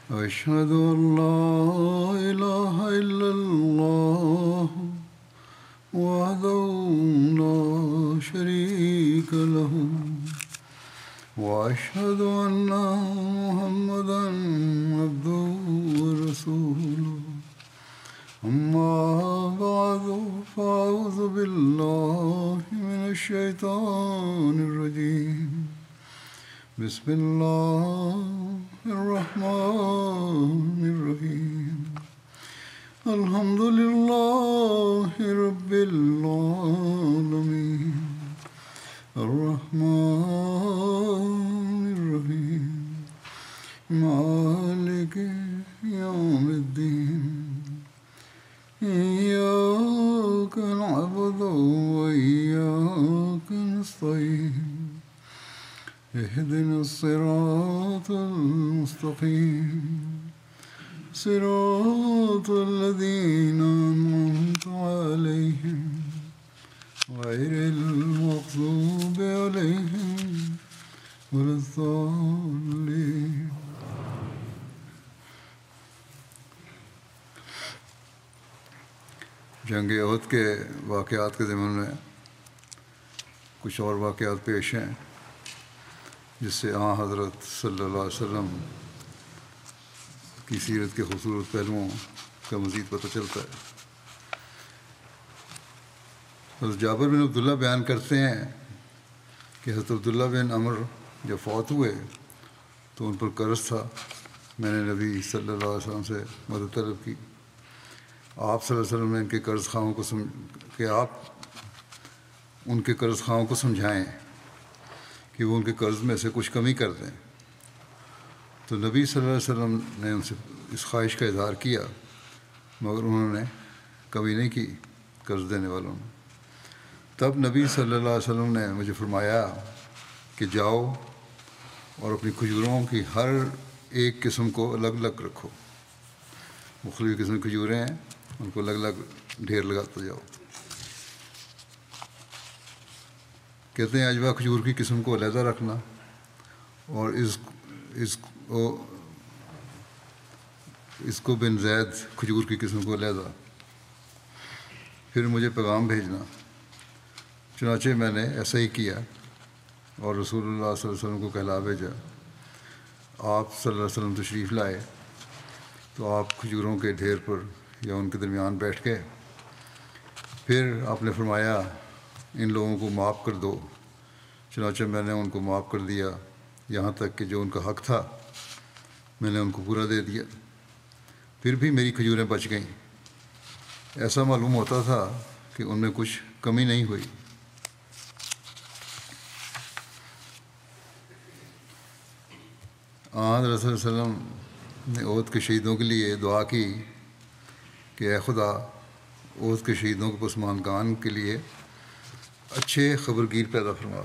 أشهد أن لا إله إلا الله وحده لا شريك له وأشهد أن محمدا عبده ورسوله أما بعد فأعوذ بالله من الشيطان الرجيم بسم الله الرحمن الرحيم الحمد لله رب العالمين الرحمن الرحيم مالك يوم الدين إياك نعبد وإياك نستعين اهدنا الصراط المستقيم صراط الذين أنعمت عليهم غير المغضوب عليهم ولا الضالين. جنگ احد کے واقعات کے ضمن میں کچھ اور واقعات پیش ہیں جس سے حضرت صلی اللہ علیہ وسلم کی سیرت کے خوبصورت پہلوؤں کا مزید پتہ چلتا ہے. حضرت جابر بن عبداللہ بیان کرتے ہیں کہ حضرت عبداللہ بن عمر جب فوت ہوئے تو ان پر قرض تھا. میں نے نبی صلی اللہ علیہ وسلم سے مدد طلب کی. آپ صلی اللہ علیہ وسلم نے ان کے قرض خواہوں کو سمجھائیں کہ وہ ان کے قرض میں سے کچھ کمی کر دیں. تو نبی صلی اللہ علیہ وسلم نے ان سے اس خواہش کا اظہار کیا مگر انہوں نے کمی نہیں کی قرض دینے والوں نے. تب نبی صلی اللہ علیہ وسلم نے مجھے فرمایا کہ جاؤ اور اپنی کھجوروں کی ہر ایک قسم کو الگ الگ رکھو. مختلف قسم کی کھجوریں ہیں ان کو الگ الگ ڈھیر لگاتے جاؤ. کہتے ہیں عجوہ کھجور کی قسم کو علیحدہ رکھنا اور اس کو بن زید کھجور کی قسم کو علیحدہ. پھر مجھے پیغام بھیجنا. چنانچہ میں نے ایسا ہی کیا اور رسول اللہ صلی اللہ علیہ وسلم کو کہلا بھیجا. آپ صلی اللہ علیہ وسلم تشریف لائے تو آپ کھجوروں کے ڈھیر پر یا ان کے درمیان بیٹھ گئے. پھر آپ نے فرمایا ان لوگوں کو معاف کر دو. چنانچہ میں نے ان کو معاف کر دیا یہاں تک کہ جو ان کا حق تھا میں نے ان کو پورا دے دیا. پھر بھی میری کھجوریں بچ گئیں. ایسا معلوم ہوتا تھا کہ ان میں کچھ کمی نہیں ہوئی. حضرت صلی اللہ علیہ وسلم نے احد کے شہیدوں کے لیے دعا کی کہ اے خدا احد کے شہیدوں کے پسماندگان کے لیے اچھے خبرگیر پیدا فرما.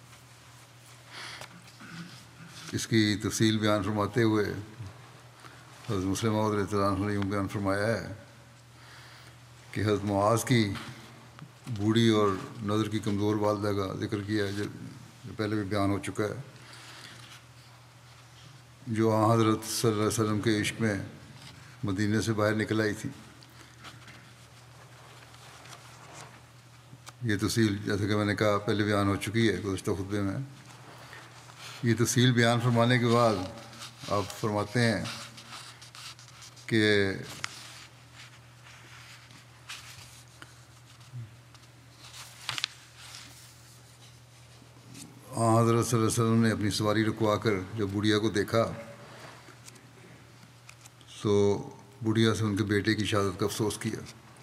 اس کی تفصیل بیان فرماتے ہوئے حضرت مسلم موعود رضی اللہ عنہ نے یوں بیان فرمایا ہے کہ حضرت معاذ کی بوڑھی اور نظر کی کمزور والدہ کا ذکر کیا ہے جو پہلے بھی بیان ہو چکا ہے، جو حضرت صلی اللہ علیہ وسلم کے عشق میں مدینے سے باہر نکل آئی تھی. یہ تفصیل جیسے کہ میں نے کہا پہلے بیان ہو چکی ہے گزشتہ خطبے میں. یہ تفصیل بیان فرمانے کے بعد آپ فرماتے ہیں کہ حضرت صلی اللہ علیہ وسلم نے اپنی سواری رکوا کر جب بڑھیا کو دیکھا تو بڑھیا سے ان کے بیٹے کی شہادت کا افسوس کیا.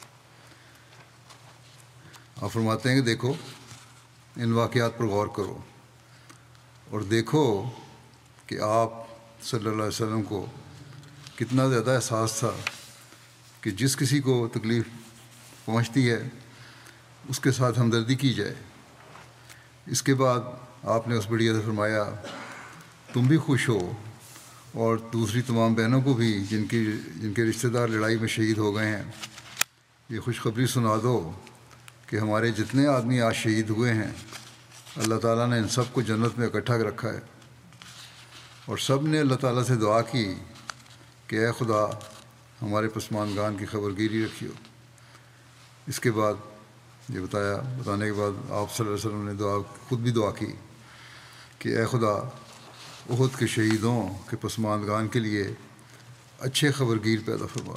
آپ فرماتے ہیں کہ دیکھو ان واقعات پر غور کرو اور دیکھو کہ آپ صلی اللہ علیہ وسلم کو کتنا زیادہ احساس تھا کہ جس کسی کو تکلیف پہنچتی ہے اس کے ساتھ ہمدردی کی جائے. اس کے بعد آپ نے اس بڑھیا سے فرمایا تم بھی خوش ہو اور دوسری تمام بہنوں کو بھی جن کے رشتہ دار لڑائی میں شہید ہو گئے ہیں یہ خوشخبری سنا دو کہ ہمارے جتنے آدمی آج شہید ہوئے ہیں اللہ تعالیٰ نے ان سب کو جنت میں اکٹھا رکھا ہے. اور سب نے اللہ تعالیٰ سے دعا کی کہ اے خدا ہمارے پسماندگان کی خبر گیری رکھیو۔ اس کے بعد یہ بتانے کے بعد آپ صلی اللہ علیہ وسلم نے خود بھی دعا کی کہ اے خدا احد کے شہیدوں کے پسماندگان کے لیے اچھے خبرگیر پیدا فرما۔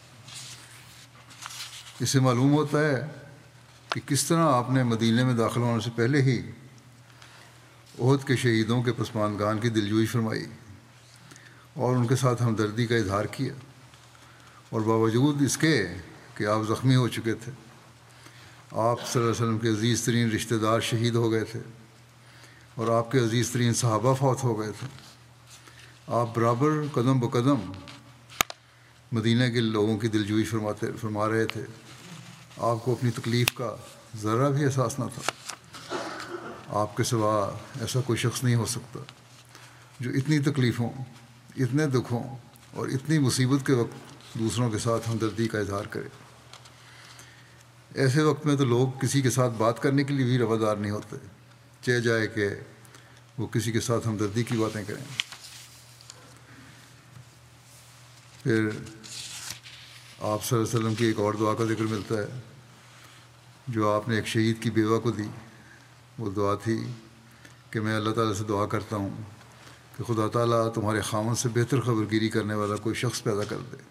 اس سے معلوم ہوتا ہے کہ کس طرح آپ نے مدینے میں داخل ہونے سے پہلے ہی احد کے شہیدوں کے پسماندگان کی دلجوئی فرمائی اور ان کے ساتھ ہمدردی کا اظہار کیا، اور باوجود اس کے کہ آپ زخمی ہو چکے تھے، آپ صلی اللہ علیہ وسلم کے عزیز ترین رشتہ دار شہید ہو گئے تھے اور آپ کے عزیز ترین صحابہ فوت ہو گئے تھے، آپ برابر قدم بقدم مدینہ کے لوگوں کی دلجوئی فرما رہے تھے۔ آپ کو اپنی تکلیف کا ذرا بھی احساس نہ تھا۔ آپ کے سوا ایسا کوئی شخص نہیں ہو سکتا جو اتنی تکلیفوں، اتنے دکھوں اور اتنی مصیبت کے وقت دوسروں کے ساتھ ہمدردی کا اظہار کرے۔ ایسے وقت میں تو لوگ کسی کے ساتھ بات کرنے کے لیے بھی روادار نہیں ہوتے، چاہے جائے کہ وہ کسی کے ساتھ ہمدردی کی باتیں کریں۔ پھر آپ صلی اللہ علیہ وسلم کی ایک اور دعا کا ذکر ملتا ہے جو آپ نے ایک شہید کی بیوہ کو دی۔ وہ دعا تھی کہ میں اللہ تعالیٰ سے دعا کرتا ہوں کہ خدا تعالیٰ تمہارے خامن سے بہتر خبرگیری کرنے والا کوئی شخص پیدا کر دے۔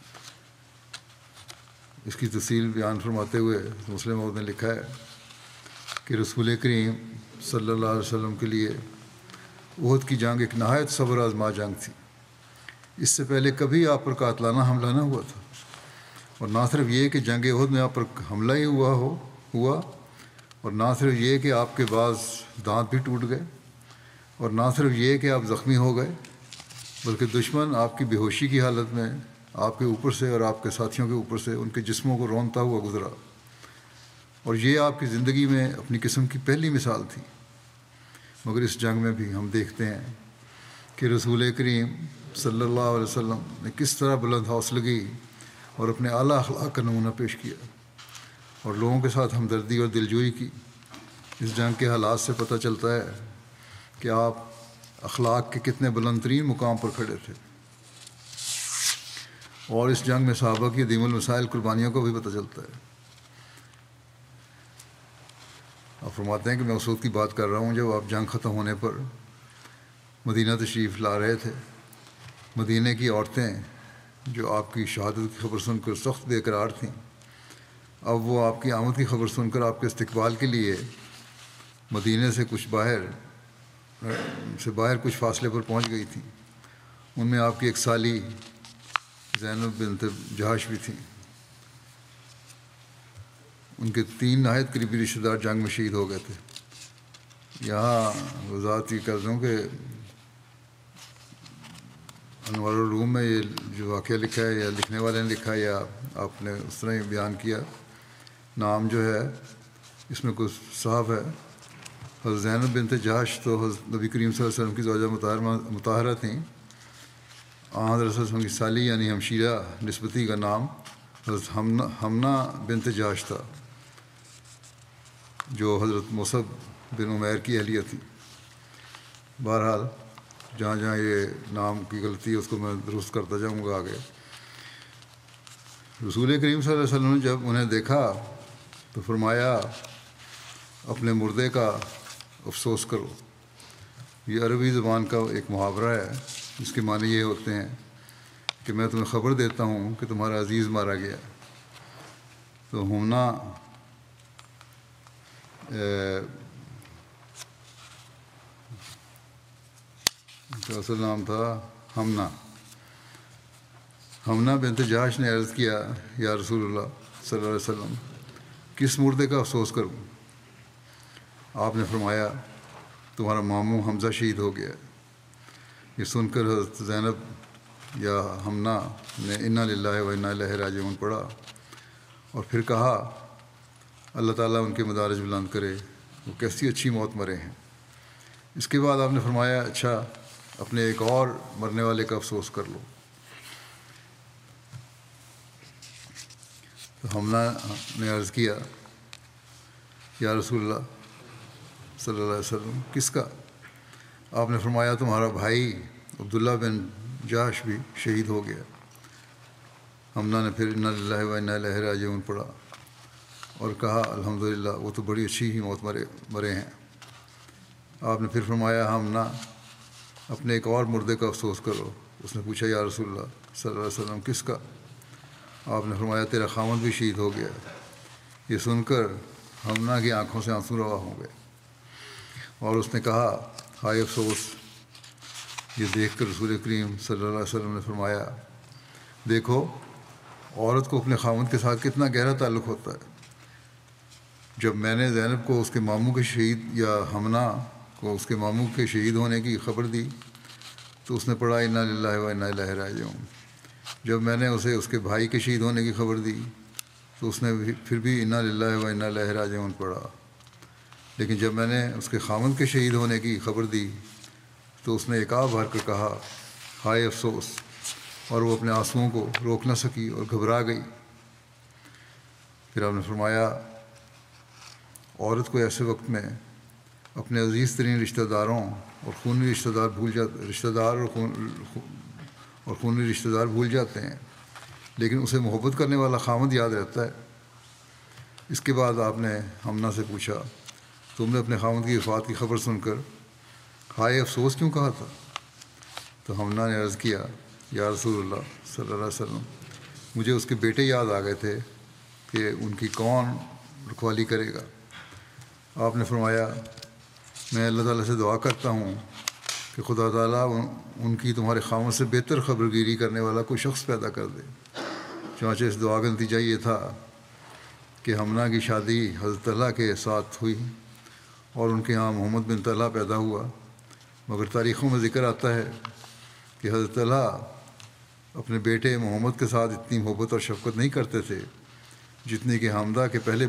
اس کی تفصیل بیان فرماتے ہوئے مسلم موعود نے لکھا ہے کہ رسول کریم صلی اللہ علیہ وسلم کے لیے احد کی جنگ ایک نہایت صبر آزما جنگ تھی۔ اس سے پہلے کبھی آپ پر قاتلانہ حملہ نہ ہوا تھا، اور نہ صرف یہ کہ جنگ احد میں آپ پر حملہ ہی ہوا اور نہ صرف یہ کہ آپ کے بعض دانت بھی ٹوٹ گئے، اور نہ صرف یہ کہ آپ زخمی ہو گئے، بلکہ دشمن آپ کی بے ہوشی کی حالت میں آپ کے اوپر سے اور آپ کے ساتھیوں کے اوپر سے ان کے جسموں کو رونتا ہوا گزرا، اور یہ آپ کی زندگی میں اپنی قسم کی پہلی مثال تھی۔ مگر اس جنگ میں بھی ہم دیکھتے ہیں کہ رسول کریم صلی اللہ علیہ وسلم نے کس طرح بلند حوصلگی اور اپنے اعلیٰ اخلاق کا نمونہ پیش کیا اور لوگوں کے ساتھ ہمدردی اور دلجوئی کی۔ اس جنگ کے حالات سے پتہ چلتا ہے کہ آپ اخلاق کے کتنے بلند ترین مقام پر کھڑے تھے، اور اس جنگ میں صحابہ کی عظیم المسائل قربانیوں کو بھی پتہ چلتا ہے۔ آپ فرماتے ہیں کہ میں اس وقت کی بات کر رہا ہوں جب آپ جنگ ختم ہونے پر مدینہ تشریف لا رہے تھے۔ مدینہ کی عورتیں جو آپ کی شہادت کی خبر سن کر سخت بے قرار تھیں، اب وہ آپ کی آمد کی خبر سن کر آپ کے استقبال کے لیے مدینہ سے باہر کچھ فاصلے پر پہنچ گئی تھیں۔ ان میں آپ کی ایک سالی زینب بنت جہش بھی تھیں۔ ان کے 3 نہایت قریبی رشتہ دار جنگ میں شہید ہو گئے تھے۔ یہاں وضاحت یہ کر دوں کہ انوار العلوم میں یہ جو واقعہ لکھا ہے یا لکھنے والے نے لکھا ہے یا آپ نے اس طرح ہی بیان کیا، نام جو ہے اس میں کچھ صاف ہے۔ حضرت زینب بنت جہش تو حضرت نبی کریم صلی اللہ علیہ وسلم کی زوجہ مطہرہ تھیں۔ حضرت صلی اللہ علیہ وسلم کی سالی یعنی ہمشیرہ نسبتی کا نام حضرت حمنہ بنت جہش تھا، جو حضرت مصعب بن عمیر کی اہلیہ تھی۔ بہرحال جہاں جہاں یہ نام کی غلطی ہے اس کو میں درست کرتا جاؤں گا آگے۔ رسول کریم صلی اللہ علیہ وسلم نے جب انہیں دیکھا تو فرمایا اپنے مردے کا افسوس کرو۔ یہ عربی زبان کا ایک محاورہ ہے جس کے معنی یہ ہوتے ہیں کہ میں تمہیں خبر دیتا ہوں کہ تمہارا عزیز مارا گیا۔ تو ہمنا کا اصل نام تھا حمنہ بنت جہش نے عرض کیا یا رسول اللہ صلی اللہ علیہ وسلم کس مردے کا افسوس کروں؟ آپ نے فرمایا تمہارا ماموں حمزہ شہید ہو گیا۔ یہ سن کر حضرت زینب یا حمنہ نے انا للہ و انا الیہ راجعون پڑھا اور پھر کہا اللہ تعالیٰ ان کے مدارج بلند کرے، وہ کیسی اچھی موت مرے ہیں۔ اس کے بعد آپ نے فرمایا اچھا اپنے ایک اور مرنے والے کا افسوس کر لو۔ تو حمنہ نے عرض کیا یا رسول اللہ صلی اللہ علیہ وسلم کس کا؟ آپ نے فرمایا تمہارا بھائی عبداللہ بن جاش بھی شہید ہو گیا۔ حمنہ نے پھر انا للہ و انا الیہ راجعون پڑھا اور کہا الحمدللہ وہ تو بڑی اچھی ہی موت مرے ہیں۔ آپ نے پھر فرمایا حمنہ اپنے ایک اور مردے کا افسوس کرو۔ اس نے پوچھا یا رسول اللہ صلی اللہ علیہ وسلم کس کا؟ آپ نے فرمایا تیرا خاوند بھی شہید ہو گیا۔ یہ سن کر حمنہ کی آنکھوں سے آنسو روا ہو گئے اور اس نے کہا ہائے افسوس۔ یہ دیکھ کر رسول کریم صلی اللہ علیہ وسلم نے فرمایا دیکھو عورت کو اپنے خاوند کے ساتھ کتنا گہرا تعلق ہوتا ہے۔ جب میں نے زینب کو اس کے ماموں کے شہید یا حمنہ کو اس کے ماموں کے شہید ہونے کی خبر دی تو اس نے پڑھا انا للہ و انا الیہ راجعون۔ جب میں نے اسے اس کے بھائی کے شہید ہونے کی خبر دی تو اس نے پھر بھی انا للہ و انا الیہ راجعون پڑھا۔ لیکن جب میں نے اس کے خاوند کے شہید ہونے کی خبر دی تو اس نے ایک آہ بھر کر کہا ہائے افسوس، اور وہ اپنے آنسوؤں کو روک نہ سکی اور گھبرا گئی۔ پھر آپ نے فرمایا عورت کو ایسے وقت میں اپنے عزیز ترین رشتہ داروں اور خونی رشتہ دار بھول جاتے ہیں، لیکن اسے محبت کرنے والا خاوند یاد رہتا ہے۔ اس کے بعد آپ نے حمنہ سے پوچھا تم نے اپنے خاوند کی وفات کی خبر سن کر ہائے افسوس کیوں کہا تھا؟ تو حمنہ نے عرض کیا یا رسول اللہ صلی اللہ علیہ وسلم مجھے اس کے بیٹے یاد آ گئے تھے کہ ان کی کون رکھوالی کرے گا۔ آپ نے فرمایا میں اللہ تعالیٰ سے دعا کرتا ہوں کہ خدا تعالیٰ ان کی تمہارے خاوند سے بہتر خبرگیری کرنے والا کوئی شخص پیدا کر دے۔ چنانچہ اس دعا کا نتیجہ یہ تھا کہ حمنہ کی شادی حضرت طلحہ کے ساتھ ہوئی اور ان کے ہاں محمد بن طلحہ پیدا ہوا۔ مگر تاریخوں میں ذکر آتا ہے کہ حضرت طلحہ اپنے بیٹے محمد کے ساتھ اتنی محبت اور شفقت نہیں کرتے تھے جتنی کہ حمنہ کے پہلے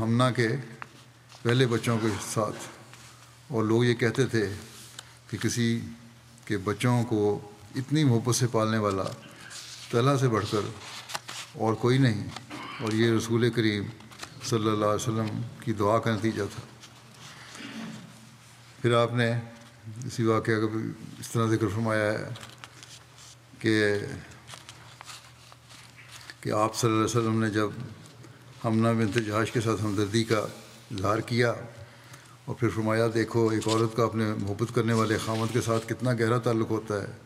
بچوں کے ساتھ، اور لوگ یہ کہتے تھے کہ کسی کے بچوں کو اتنی محبت سے پالنے والا طلحہ سے بڑھ کر اور کوئی نہیں، اور یہ رسول کریم صلی اللہ علیہ وسلم کی دعا کا نتیجہ تھا۔ پھر آپ نے اسی واقعہ کا بھی اس طرح ذکر فرمایا ہے کہ آپ صلی اللہ علیہ وسلم نے جب حمنہ بنت جہش کے ساتھ ہمدردی کا اظہار کیا اور پھر فرمایا دیکھو ایک عورت کا اپنے محبت کرنے والے خاوند کے ساتھ کتنا گہرا تعلق ہوتا ہے،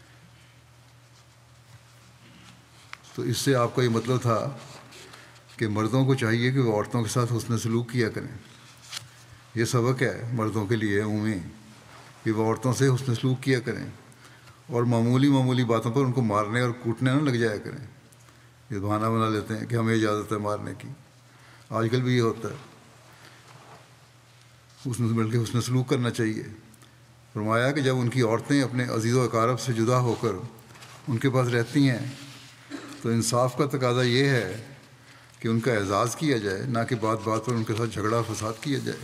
تو اس سے آپ کا یہ مطلب تھا کہ مردوں کو چاہیے کہ وہ عورتوں کے ساتھ حسن سلوک کیا کریں۔ یہ سبق ہے مردوں کے لیے عمومی کہ وہ عورتوں سے حسن سلوک کیا کریں اور معمولی باتوں پر ان کو مارنے اور کوٹنے نہ لگ جایا کریں۔ یہ بہانہ بنا لیتے ہیں کہ ہمیں اجازت ہے مارنے کی، آج کل بھی یہ ہوتا ہے، بلکہ حسن سلوک کرنا چاہیے۔ فرمایا کہ جب ان کی عورتیں اپنے عزیز و اقارب سے جدا ہو کر ان کے پاس رہتی ہیں تو انصاف کا تقاضا یہ ہے کہ ان کا اعزاز کیا جائے، نہ کہ بات پر ان کے ساتھ جھگڑا فساد کیا جائے۔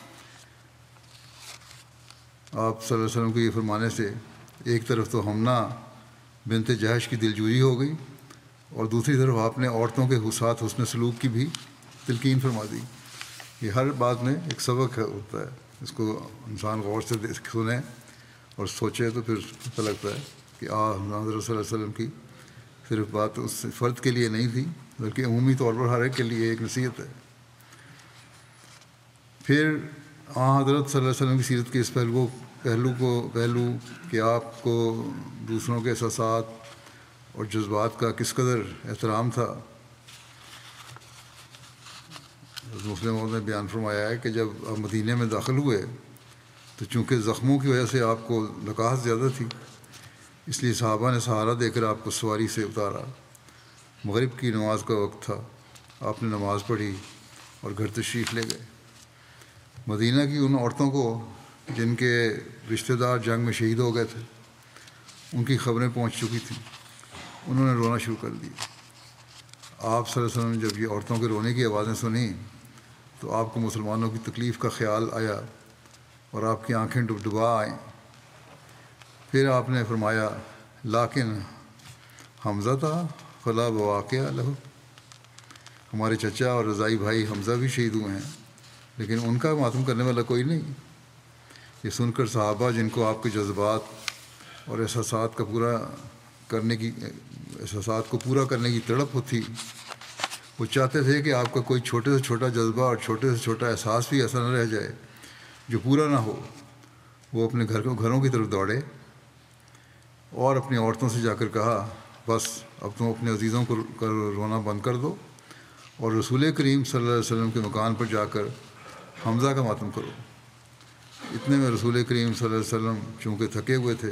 آپ صلی اللہ علیہ وسلم کو یہ فرمانے سے ایک طرف تو حمنہ بنت جہش کی دلجوئی ہو گئی اور دوسری طرف آپ نے عورتوں کے ساتھ حسن سلوک کی بھی تلقین فرما دی۔ یہ ہر بات میں ایک سبق ہوتا ہے، اس کو انسان غور سے سنے اور سوچے تو پھر پتہ لگتا ہے کہ حضرت صلی اللہ علیہ وسلم کی صرف بات اس فرد کے لیے نہیں تھی بلکہ عمومی طور پر ہر ایک کے لیے ایک نصیحت ہے۔ پھر حضرت صلی اللہ علیہ وسلم کی سیرت کے اس پہلو کہ آپ کو دوسروں کے احساسات اور جذبات کا کس قدر احترام تھا، مسلم نے بیان فرمایا ہے کہ جب آپ مدینہ میں داخل ہوئے تو چونکہ زخموں کی وجہ سے آپ کو لکاحت زیادہ تھی، اس لیے صحابہ نے سہارا دے کر آپ کو سواری سے اتارا۔ مغرب کی نماز کا وقت تھا، آپ نے نماز پڑھی اور گھر تشریف لے گئے۔ مدینہ کی ان عورتوں کو جن کے رشتہ دار جنگ میں شہید ہو گئے تھے ان کی خبریں پہنچ چکی تھیں، انہوں نے رونا شروع کر دیا۔ آپ صلی اللہ علیہ وسلم نے جب یہ عورتوں کے رونے کی آوازیں سنیں تو آپ کو مسلمانوں کی تکلیف کا خیال آیا اور آپ کی آنکھیں ڈبڈبا آئیں۔ پھر آپ نے فرمایا لیکن حمزہ تھا فلا بواقع لہو، ہمارے چچا اور رضائی بھائی حمزہ بھی شہید ہوئے ہیں لیکن ان کا ماتم کرنے والا کوئی نہیں۔ یہ سن کر صحابہ جن کو آپ کے جذبات اور احساسات کو پورا کرنے کی تڑپ تھی. وہ چاہتے تھے کہ آپ کا کوئی چھوٹے سے چھوٹا جذبہ اور چھوٹے سے چھوٹا احساس بھی ایسا نہ رہ جائے جو پورا نہ ہو. وہ اپنے گھروں کی طرف دوڑے اور اپنی عورتوں سے جا کر کہا بس اب تم اپنے عزیزوں کو رونا بند کر دو اور رسول کریم صلی اللہ علیہ وسلم کے مکان پر جا کر حمزہ کا ماتم کرو. اتنے میں رسول کریم صلی اللہ علیہ وسلم چونکہ تھکے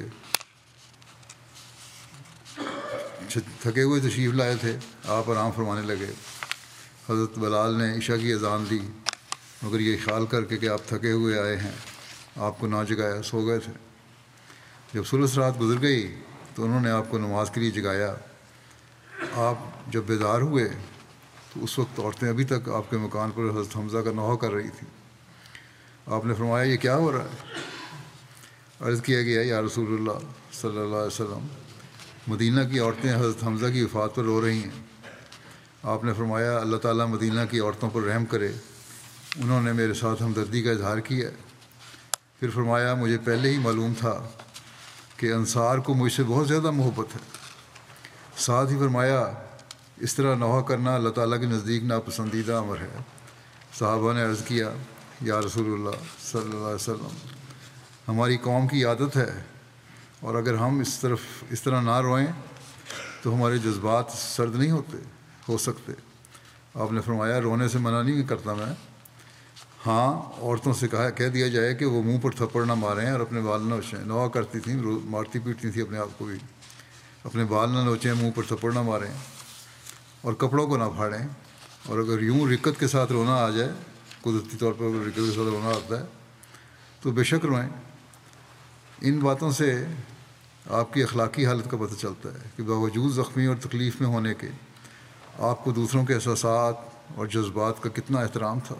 ہوئے تشریف لائے تھے. آپ آرام فرمانے لگے. حضرت بلال نے عشاء کی اذان دی مگر یہ خیال کر کے کہ آپ تھکے ہوئے آئے ہیں آپ کو نہ جگایا، سو گئے تھے. جب ثلث رات گزر گئی تو انہوں نے آپ کو نماز کے لیے جگایا. آپ جب بیدار ہوئے تو اس وقت عورتیں ابھی تک آپ کے مکان پر حضرت حمزہ کا نوحہ کر رہی تھیں. آپ نے فرمایا یہ کیا ہو رہا ہے؟ عرض کیا گیا یا رسول اللہ صلی اللہ علیہ وسلم مدینہ کی عورتیں حضرت حمزہ کی وفات پر رو رہی ہیں. آپ نے فرمایا اللہ تعالیٰ مدینہ کی عورتوں پر رحم کرے، انہوں نے میرے ساتھ ہمدردی کا اظہار کیا. پھر فرمایا مجھے پہلے ہی معلوم تھا کہ انصار کو مجھ سے بہت زیادہ محبت ہے. ساتھ ہی فرمایا اس طرح نوحہ کرنا اللہ تعالیٰ کے نزدیک ناپسندیدہ امر ہے. صحابہ نے عرض کیا یا رسول اللہ صلی اللہ علیہ وسلم ہماری قوم کی عادت ہے اور اگر ہم اس طرح نہ روئیں تو ہمارے جذبات سرد نہیں ہو سکتے. آپ نے فرمایا رونے سے منع نہیں کرتا میں، ہاں عورتوں سے کہہ دیا جائے کہ وہ منہ پر تھپڑ نہ ماریں اور اپنے بال نہ نوچیں. نوحہ کرتی تھیں، مارتی پیٹتی تھیں اپنے آپ کو بھی. اپنے بال نہ نوچیں، منہ پر تھپڑ نہ ماریں اور کپڑوں کو نہ پھاڑیں. اور اگر یوں رکت کے ساتھ رونا آ جائے، قدرتی طور پر رکت کے ساتھ رونا آتا ہے تو بے شک روئیں. ان باتوں سے آپ کی اخلاقی حالت کا پتہ چلتا ہے کہ باوجود زخمی اور تکلیف میں ہونے کے آپ کو دوسروں کے احساسات اور جذبات کا کتنا احترام تھا.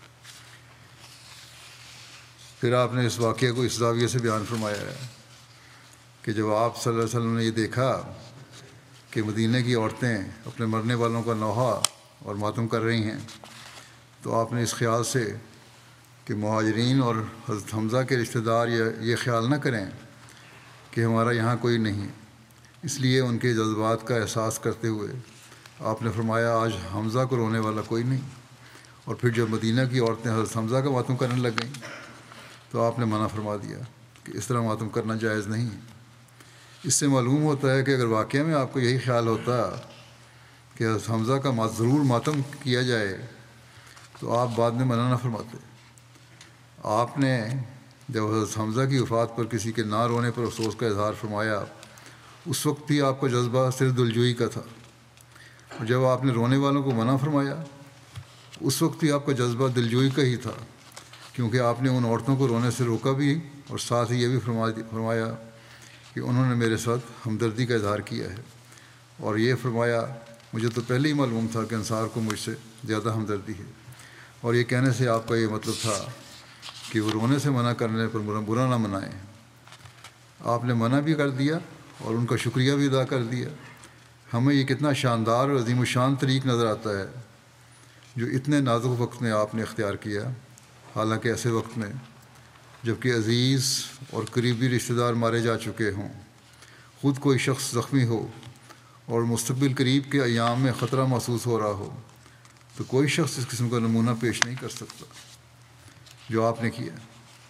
پھر آپ نے اس واقعے کو اس زاویے سے بیان فرمایا ہے کہ جب آپ صلی اللہ علیہ وسلم نے یہ دیکھا کہ مدینہ کی عورتیں اپنے مرنے والوں کا نوحہ اور ماتم کر رہی ہیں تو آپ نے اس خیال سے کہ مہاجرین اور حضرت حمزہ کے رشتہ دار یہ خیال نہ کریں کہ ہمارا یہاں کوئی نہیں، اس لیے ان کے جذبات کا احساس کرتے ہوئے آپ نے فرمایا آج حمزہ کو رونے والا کوئی نہیں. اور پھر جب مدینہ کی عورتیں حضرت حمزہ کا ماتم کرنے لگ گئیں تو آپ نے منع فرما دیا کہ اس طرح ماتم کرنا جائز نہیں. اس سے معلوم ہوتا ہے کہ اگر واقعہ میں آپ کو یہی خیال ہوتا کہ حضرت حمزہ کا ضرور ماتم کیا جائے تو آپ بعد میں منع نہ فرماتے. آپ نے جب حضرت حمزہ کی وفات پر کسی کے نہ رونے پر افسوس کا اظہار فرمایا اس وقت بھی آپ کا جذبہ صرف دلجوئی کا تھا، اور جب آپ نے رونے والوں کو منع فرمایا اس وقت بھی آپ کا جذبہ دلجوئی کا ہی تھا، کیونکہ آپ نے ان عورتوں کو رونے سے روکا بھی اور ساتھ ہی یہ بھی فرمایا کہ انہوں نے میرے ساتھ ہمدردی کا اظہار کیا ہے. اور یہ فرمایا مجھے تو پہلے ہی معلوم تھا کہ انصار کو مجھ سے زیادہ ہمدردی ہے. اور یہ کہنے سے آپ کا یہ مطلب تھا کہ وہ رونے سے منع کرنے پر برا نہ منائیں. آپ نے منع بھی کر دیا اور ان کا شکریہ بھی ادا کر دیا. ہمیں یہ کتنا شاندار اور عظیم الشان طریق نظر آتا ہے جو اتنے نازک وقت میں آپ نے اختیار کیا، حالانکہ ایسے وقت میں جب کہ عزیز اور قریبی رشتہ دار مارے جا چکے ہوں، خود کوئی شخص زخمی ہو اور مستقبل قریب کے ایام میں خطرہ محسوس ہو رہا ہو تو کوئی شخص اس قسم کا نمونہ پیش نہیں کر سکتا جو آپ نے کیا.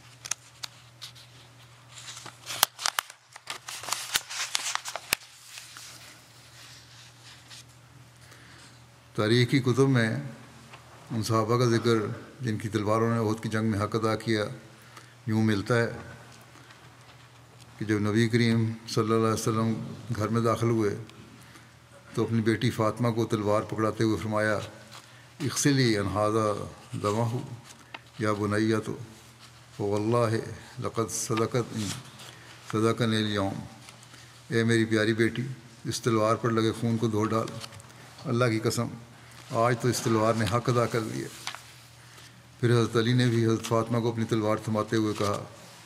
تاریخی کتب میں ان صحابہ کا ذکر جن کی تلواروں نے احد کی جنگ میں حق ادا کیا یوں ملتا ہے کہ جب نبی کریم صلی اللہ علیہ وسلم گھر میں داخل ہوئے تو اپنی بیٹی فاطمہ کو تلوار پکڑاتے ہوئے فرمایا اغسلی ان ھذا دمہ یا بنیۃ واللہ لقد صدقنی اليوم، اے میری پیاری بیٹی اس تلوار پر لگے خون کو دھو ڈال، اللہ کی قسم آج تو اس تلوار نے حق ادا کر دیا. پھر حضرت علی نے بھی حضرت فاطمہ کو اپنی تلوار تھماتے ہوئے کہا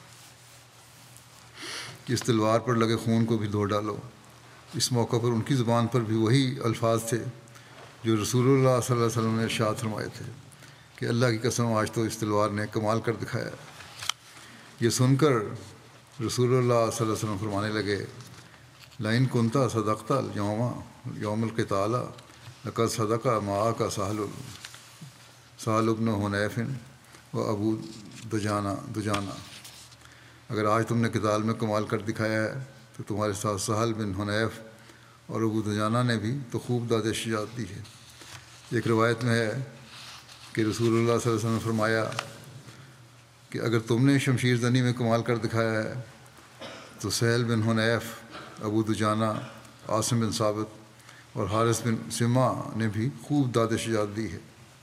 کہ اس تلوار پر لگے خون کو بھی دھو ڈالو. اس موقع پر ان کی زبان پر بھی وہی الفاظ تھے جو رسول اللہ صلی اللہ علیہ وسلم نے ارشاد فرمائے تھے کہ اللہ کی قسم آج تو اس تلوار نے کمال کر دکھایا. یہ سن کر رسول اللہ صلی اللہ علیہ وسلم فرمانے لگے، لئن کنتا صدقت یوم القتال لقد صدق معاک سہل بن حنیف و ابو دجانہ، اگر آج تم نے قتال میں کمال کر دکھایا ہے تو تمہارے ساتھ سہل بن حنیف اور ابو دجانہ نے بھی تو خوب داد شجاعت دی ہے۔ ایک روایت میں ہے کہ رسول اللہ صلی اللہ علیہ وسلم نے فرمایا کہ اگر تم نے شمشیر زنی میں کمال کر دکھایا ہے تو سہل بن حنیف، ابو دجانہ، عاصم بن ثابت اور حارث بن سما نے بھی خوب داد شجاعت دی ہے۔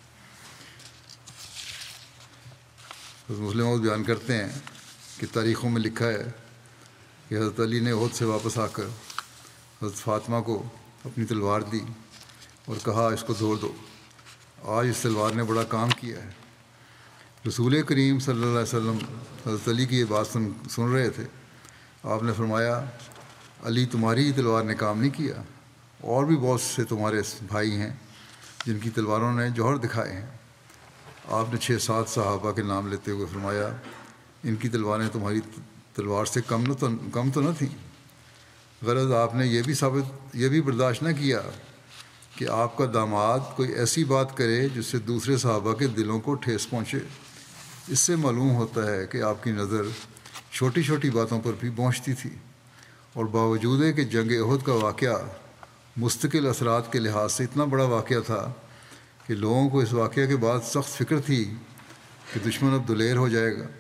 مسلم بیان کرتے ہیں کہ تاریخوں میں لکھا ہے کہ حضرت علی نے احد سے واپس آ کر حضرت فاطمہ کو اپنی تلوار دی اور کہا اس کو دھو دو، آج اس تلوار نے بڑا کام کیا ہے۔ رسول کریم صلی اللہ علیہ وسلم حضرت علی کی یہ بات سن رہے تھے۔ آپ نے فرمایا، علی تمہاری ہی تلوار نے کام نہیں کیا، اور بھی بہت سے تمہارے بھائی ہیں جن کی تلواروں نے جوہر دکھائے ہیں۔ آپ نے 6-7 صحابہ کے نام لیتے ہوئے فرمایا، ان کی تلواریں تمہاری تلوار سے کم تو نہ تھیں۔ غرض آپ نے یہ بھی برداشت نہ کیا کہ آپ کا داماد کوئی ایسی بات کرے جس سے دوسرے صحابہ کے دلوں کو ٹھیس پہنچے۔ اس سے معلوم ہوتا ہے کہ آپ کی نظر چھوٹی چھوٹی باتوں پر بھی پہنچتی تھی، اور باوجود کہ جنگ احد کا واقعہ مستقل اثرات کے لحاظ سے اتنا بڑا واقعہ تھا کہ لوگوں کو اس واقعہ کے بعد سخت فکر تھی کہ دشمن اب دلیر ہو جائے گا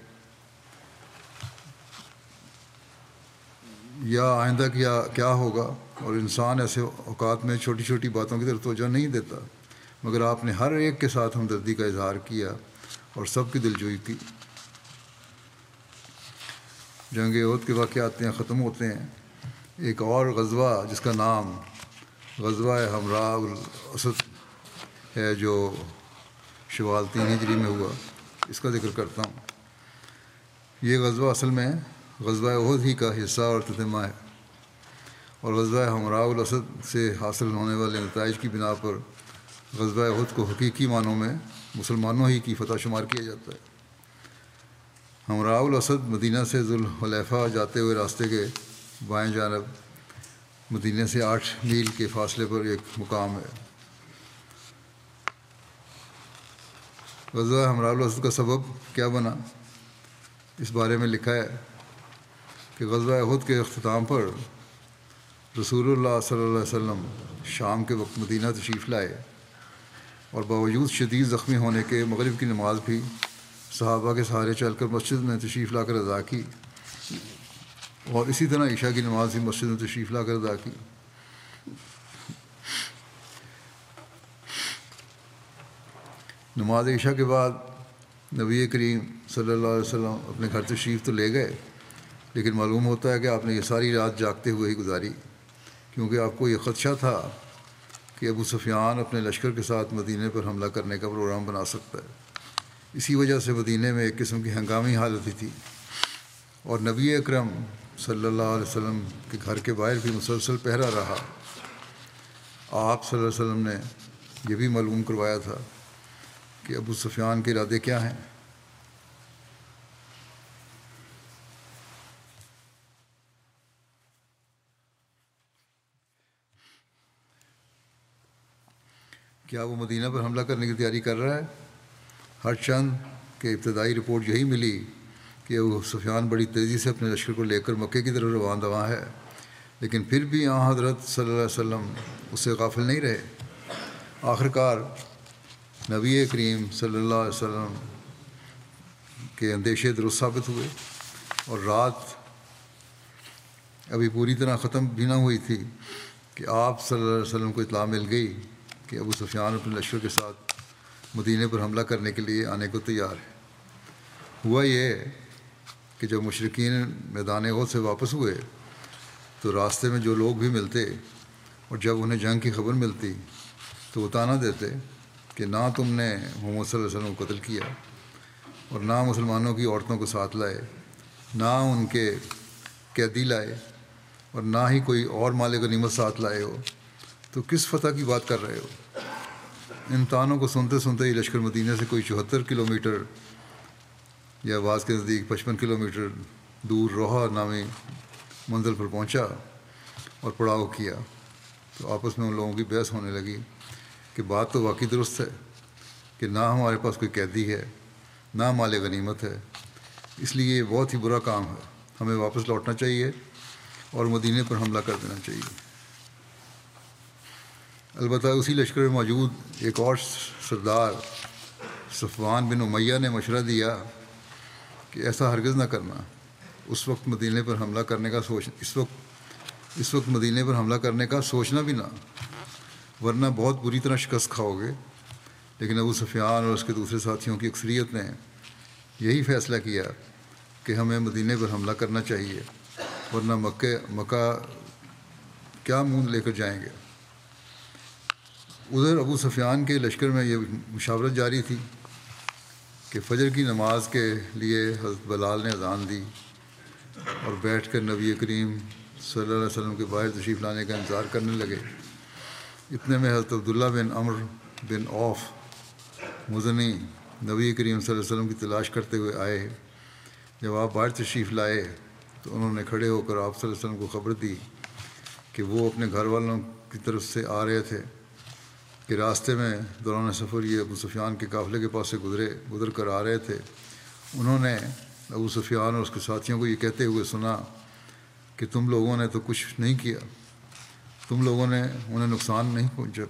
یا آئندہ کیا ہوگا، اور انسان ایسے اوقات میں چھوٹی چھوٹی باتوں کی طرف توجہ نہیں دیتا، مگر آپ نے ہر ایک کے ساتھ ہمدردی کا اظہار کیا اور سب کی دلجوئی کی۔ جنگ احد کے واقعات یہاں ختم ہوتے ہیں۔ ایک اور غزوہ جس کا نام غزوہ حمراء الاسد ہے، جو شوال 3 ہجری میں ہوا، اس کا ذکر کرتا ہوں۔ یہ غزوہ اصل میں غزوہ احد ہی کا حصہ اور تتمہ ہے، اور غزوہ حمراء الاسد سے حاصل ہونے والے نتائج کی بنا پر غزوہ احد کو حقیقی معنوں میں مسلمانوں ہی کی فتح شمار کیا جاتا ہے۔ حمراء الاسد مدینہ سے ذوالحلیفہ جاتے ہوئے راستے کے بائیں جانب مدینہ سے 8 میل کے فاصلے پر ایک مقام ہے۔ غزوہ حمراء الاسد کا سبب کیا بنا، اس بارے میں لکھا ہے کہ غزوہ احد کے اختتام پر رسول اللہ صلی اللہ علیہ وسلم شام کے وقت مدینہ تشریف لائے، اور باوجود شدید زخمی ہونے کے مغرب کی نماز بھی صحابہ کے سہارے چل کر مسجد میں تشریف لا کر ادا کی، اور اسی طرح عشاء کی نماز بھی مسجد میں تشریف لا کر ادا کی۔ نماز عشاء کے بعد نبی کریم صلی اللہ علیہ وسلم اپنے گھر تشریف تو لے گئے، لیکن معلوم ہوتا ہے کہ آپ نے یہ ساری رات جاگتے ہوئے ہی گزاری، کیونکہ آپ کو یہ خدشہ تھا کہ ابو سفیان اپنے لشکر کے ساتھ مدینے پر حملہ کرنے کا پروگرام بنا سکتا ہے۔ اسی وجہ سے مدینے میں ایک قسم کی ہنگامی حالت ہی تھی، اور نبی اکرم صلی اللہ علیہ وسلم کے گھر کے باہر بھی مسلسل پہرا رہا۔ آپ صلی اللہ علیہ وسلم نے یہ بھی معلوم کروایا تھا کہ ابو سفیان کے ارادے کیا ہیں۔ کیا وہ مدینہ پر حملہ کرنے کی تیاری کر رہا ہے؟ ہر چند کہ ابتدائی رپورٹ یہی ملی کہ ابو سفیان بڑی تیزی سے اپنے لشکر کو لے کر مکے کی طرف رواں دواں ہے، لیکن پھر بھی حضرت صلی اللہ علیہ وسلم اس سے غافل نہیں رہے۔ آخرکار نبی کریم صلی اللہ علیہ وسلم کے اندیشے درست ثابت ہوئے، اور رات ابھی پوری طرح ختم بھی نہ ہوئی تھی کہ آپ صلی اللہ علیہ وسلم کو اطلاع مل گئی کہ ابو سفیان اپنے لشکر کے ساتھ مدینے پر حملہ کرنے کے لیے آنے کو تیار ہے۔ ہوا یہ کہ جب مشرکین میدان احد سے واپس ہوئے تو راستے میں جو لوگ بھی ملتے اور جب انہیں جنگ کی خبر ملتی تو وہ طعنہ دیتے کہ نہ تم نے محمد صلی اللہ علیہ وسلم کو قتل کیا، اور نہ مسلمانوں کی عورتوں کو ساتھ لائے، نہ ان کے قیدی لائے، اور نہ ہی کوئی اور مال غنیمت ساتھ لائے ہو، تو کس فتح کی بات کر رہے ہو۔ ان طعنوں کو سنتے سنتے ہی لشکر مدینہ سے کوئی 74 کلومیٹر یا بعض کے نزدیک 55 کلومیٹر دور روحا نامی منزل پر پہنچا اور پڑاؤ کیا تو آپس میں ان لوگوں کی بحث ہونے لگی کہ بات تو واقعی درست ہے کہ نہ ہمارے پاس کوئی قیدی ہے نہ مال غنیمت ہے، اس لیے یہ بہت ہی برا کام ہے، ہمیں واپس لوٹنا چاہیے اور مدینے پر حملہ کر دینا چاہیے۔ البتہ اسی لشکر میں موجود ایک اور سردار صفوان بن امیہ نے مشورہ دیا کہ ایسا ہرگز نہ کرنا، اس وقت مدینے پر حملہ کرنے کا سوچنا بھی نہ، ورنہ بہت بری طرح شکست کھاؤ گے۔ لیکن ابو سفیان اور اس کے دوسرے ساتھیوں کی اکثریت نے یہی فیصلہ کیا کہ ہمیں مدینے پر حملہ کرنا چاہیے، ورنہ مکہ کیا منہ لے کر جائیں گے۔ ادھر ابو سفیان کے لشکر میں یہ مشاورت جاری تھی کہ فجر کی نماز کے لیے حضرت بلال نے اذان دی اور بیٹھ کر نبی کریم صلی اللہ علیہ وسلم کے باہر تشریف لانے کا انتظار کرنے لگے۔ اتنے میں حضرت عبداللہ بن عمرو بن عوف مزنی نبی کریم صلی اللہ علیہ وسلم کی تلاش کرتے ہوئے آئے۔ جب آپ باہر تشریف لائے تو انہوں نے کھڑے ہو کر آپ صلی اللہ علیہ وسلم کو خبر دی کہ وہ اپنے گھر والوں کی طرف سے آ رہے تھے کہ راستے میں دوران سفر یہ ابو سفیان کے قافلے کے پاس سے گزر کر آ رہے تھے۔ انہوں نے ابو سفیان اور اس کے ساتھیوں کو یہ کہتے ہوئے سنا کہ تم لوگوں نے تو کچھ نہیں کیا، تم لوگوں نے انہیں نقصان نہیں پہنچا،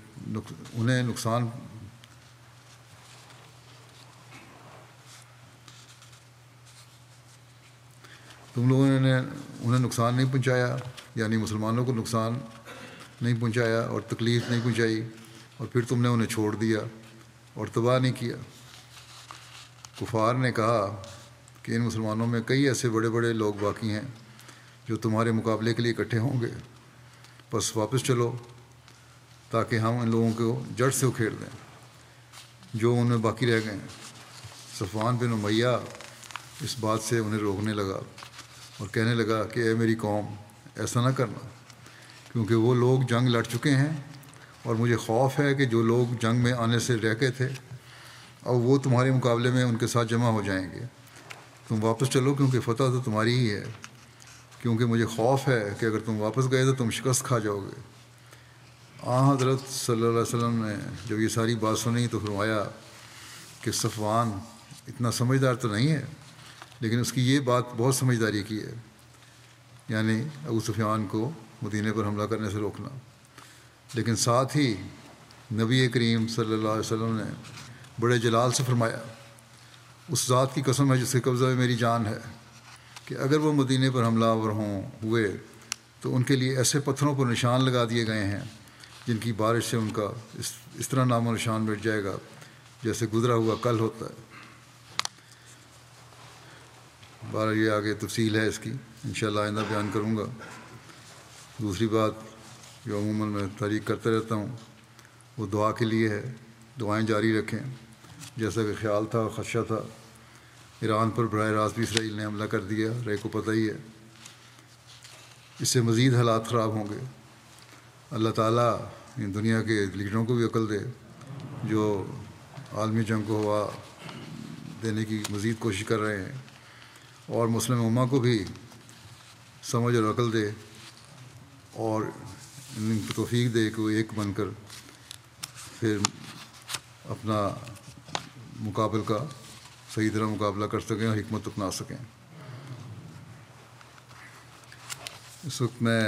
تم لوگوں نے انہیں نقصان نہیں پہنچایا، یعنی مسلمانوں کو نقصان نہیں پہنچایا اور تکلیف نہیں پہنچائی، اور پھر تم نے انہیں چھوڑ دیا اور تباہ نہیں کیا۔ کفار نے کہا کہ ان مسلمانوں میں کئی ایسے بڑے بڑے لوگ باقی ہیں جو تمہارے مقابلے کے لیے اکٹھے ہوں گے، بس واپس چلو تاکہ ہم ان لوگوں کو جڑ سے اکھیڑ دیں جو ان میں باقی رہ گئے ہیں۔ صفوان بن امیہ اس بات سے انہیں روکنے لگا اور کہنے لگا کہ اے میری قوم، ایسا نہ کرنا، کیونکہ وہ لوگ جنگ لڑ چکے ہیں اور مجھے خوف ہے کہ جو لوگ جنگ میں آنے سے رہ گئے تھے اب وہ تمہارے مقابلے میں ان کے ساتھ جمع ہو جائیں گے۔ تم واپس چلو کیونکہ فتح تو تمہاری ہی ہے، کیونکہ مجھے خوف ہے کہ اگر تم واپس گئے تو تم شکست کھا جاؤ گے۔ حضرت صلی اللہ علیہ وسلم نے جب یہ ساری بات سنی تو فرمایا کہ صفوان اتنا سمجھدار تو نہیں ہے، لیکن اس کی یہ بات بہت سمجھداری کی ہے، یعنی ابو سفیان کو مدینے پر حملہ کرنے سے روکنا۔ لیکن ساتھ ہی نبی کریم صلی اللہ علیہ وسلم نے بڑے جلال سے فرمایا، اس ذات کی قسم ہے جس کے قبضہ میں میری جان ہے کہ اگر وہ مدینے پر حملہ آور ہوئے تو ان کے لیے ایسے پتھروں پر نشان لگا دیے گئے ہیں جن کی بارش سے ان کا اس طرح نام و نشان مٹ جائے گا جیسے گزرا ہوا کل ہوتا ہے۔ بارہ یہ آگے تفصیل ہے اس کی، انشاءاللہ آئندہ بیان کروں گا۔ دوسری بات جو عموماً میں تحریک کرتا رہتا ہوں وہ دعا کے لیے ہے، دعائیں جاری رکھیں۔ جیسا کہ خیال تھا اور خدشہ تھا، ایران پر براہ راست بھی اسرائیل نے حملہ کر دیا، رے کو پتہ ہی ہے، اس سے مزید حالات خراب ہوں گے۔ اللہ تعالیٰ ان دنیا کے لیڈروں کو بھی عقل دے جو عالمی جنگ کو ہوا دینے کی مزید کوشش کر رہے ہیں، اور مسلم امہ کو بھی سمجھ اور عقل دے اور ان کو توفیق دے کہ وہ ایک بن کر پھر اپنا مقابل کا صحیح طرح مقابلہ کر سکیں اور حکمت اپنا سکیں۔ اس وقت میں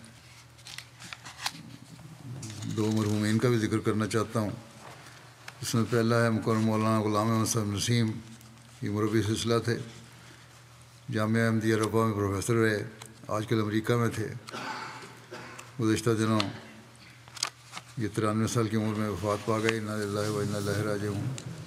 دو مرحومین کا بھی ذکر کرنا چاہتا ہوں۔ اس میں پہلا ہے مکرم مولانا غلام احمد صاحب نسیم، یہ مربی سلسلہ تھے، جامعہ احمدیہ ربوہ میں پروفیسر رہے، آج کل امریکہ میں تھے۔ گزشتہ دنوں یہ 93 سال کی عمر میں وفات پا گئے، انا للہ و انا الیہ راجعون۔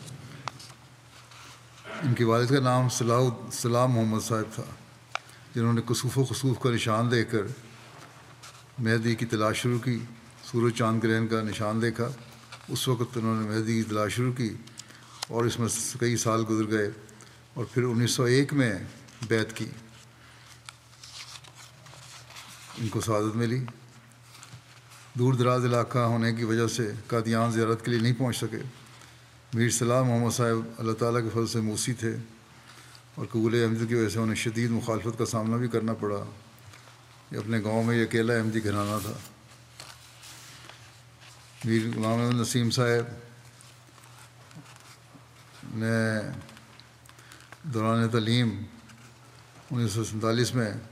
ان کے والد کا نام سلام محمد صاحب تھا، جنہوں نے کسوف و خسوف کا نشان دے کر مہدی کی تلاش شروع کی۔ سورج چاند گرہن کا نشان دیکھا، اس وقت انہوں نے مہدی کی تلاش شروع کی اور اس میں کئی سال گزر گئے، اور پھر 1901 میں بیعت کی، ان کو سعادت ملی۔ دور دراز علاقہ ہونے کی وجہ سے قادیان زیارت کے لیے نہیں پہنچ سکے۔ میر سلام محمد صاحب اللہ تعالیٰ کے فضل سے موسی تھے اور قبول احمدیت کی وجہ سے انہیں شدید مخالفت کا سامنا بھی کرنا پڑا. یہ اپنے گاؤں میں یہ اکیلا احمدی گھرانہ تھا. میر غلام احمد نسیم صاحب نے دوران تعلیم 1947 میں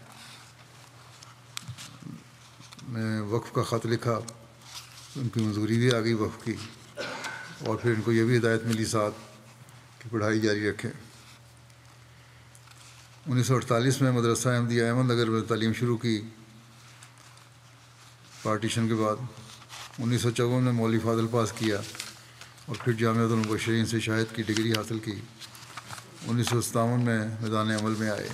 وقف کا خط لکھا. ان کی منظوری بھی آ گئی وقف کی, اور پھر ان کو یہ بھی ہدایت ملی ساتھ کہ پڑھائی جاری رکھیں. 1948 میں مدرسہ احمدیہ احمد نگر میں تعلیم شروع کی پارٹیشن کے بعد. 1954 میں مولوی فاضل پاس کیا اور پھر جامعۃ المبشرین سے شہادت کی ڈگری حاصل کی. 1957 میں میدان عمل میں آئے.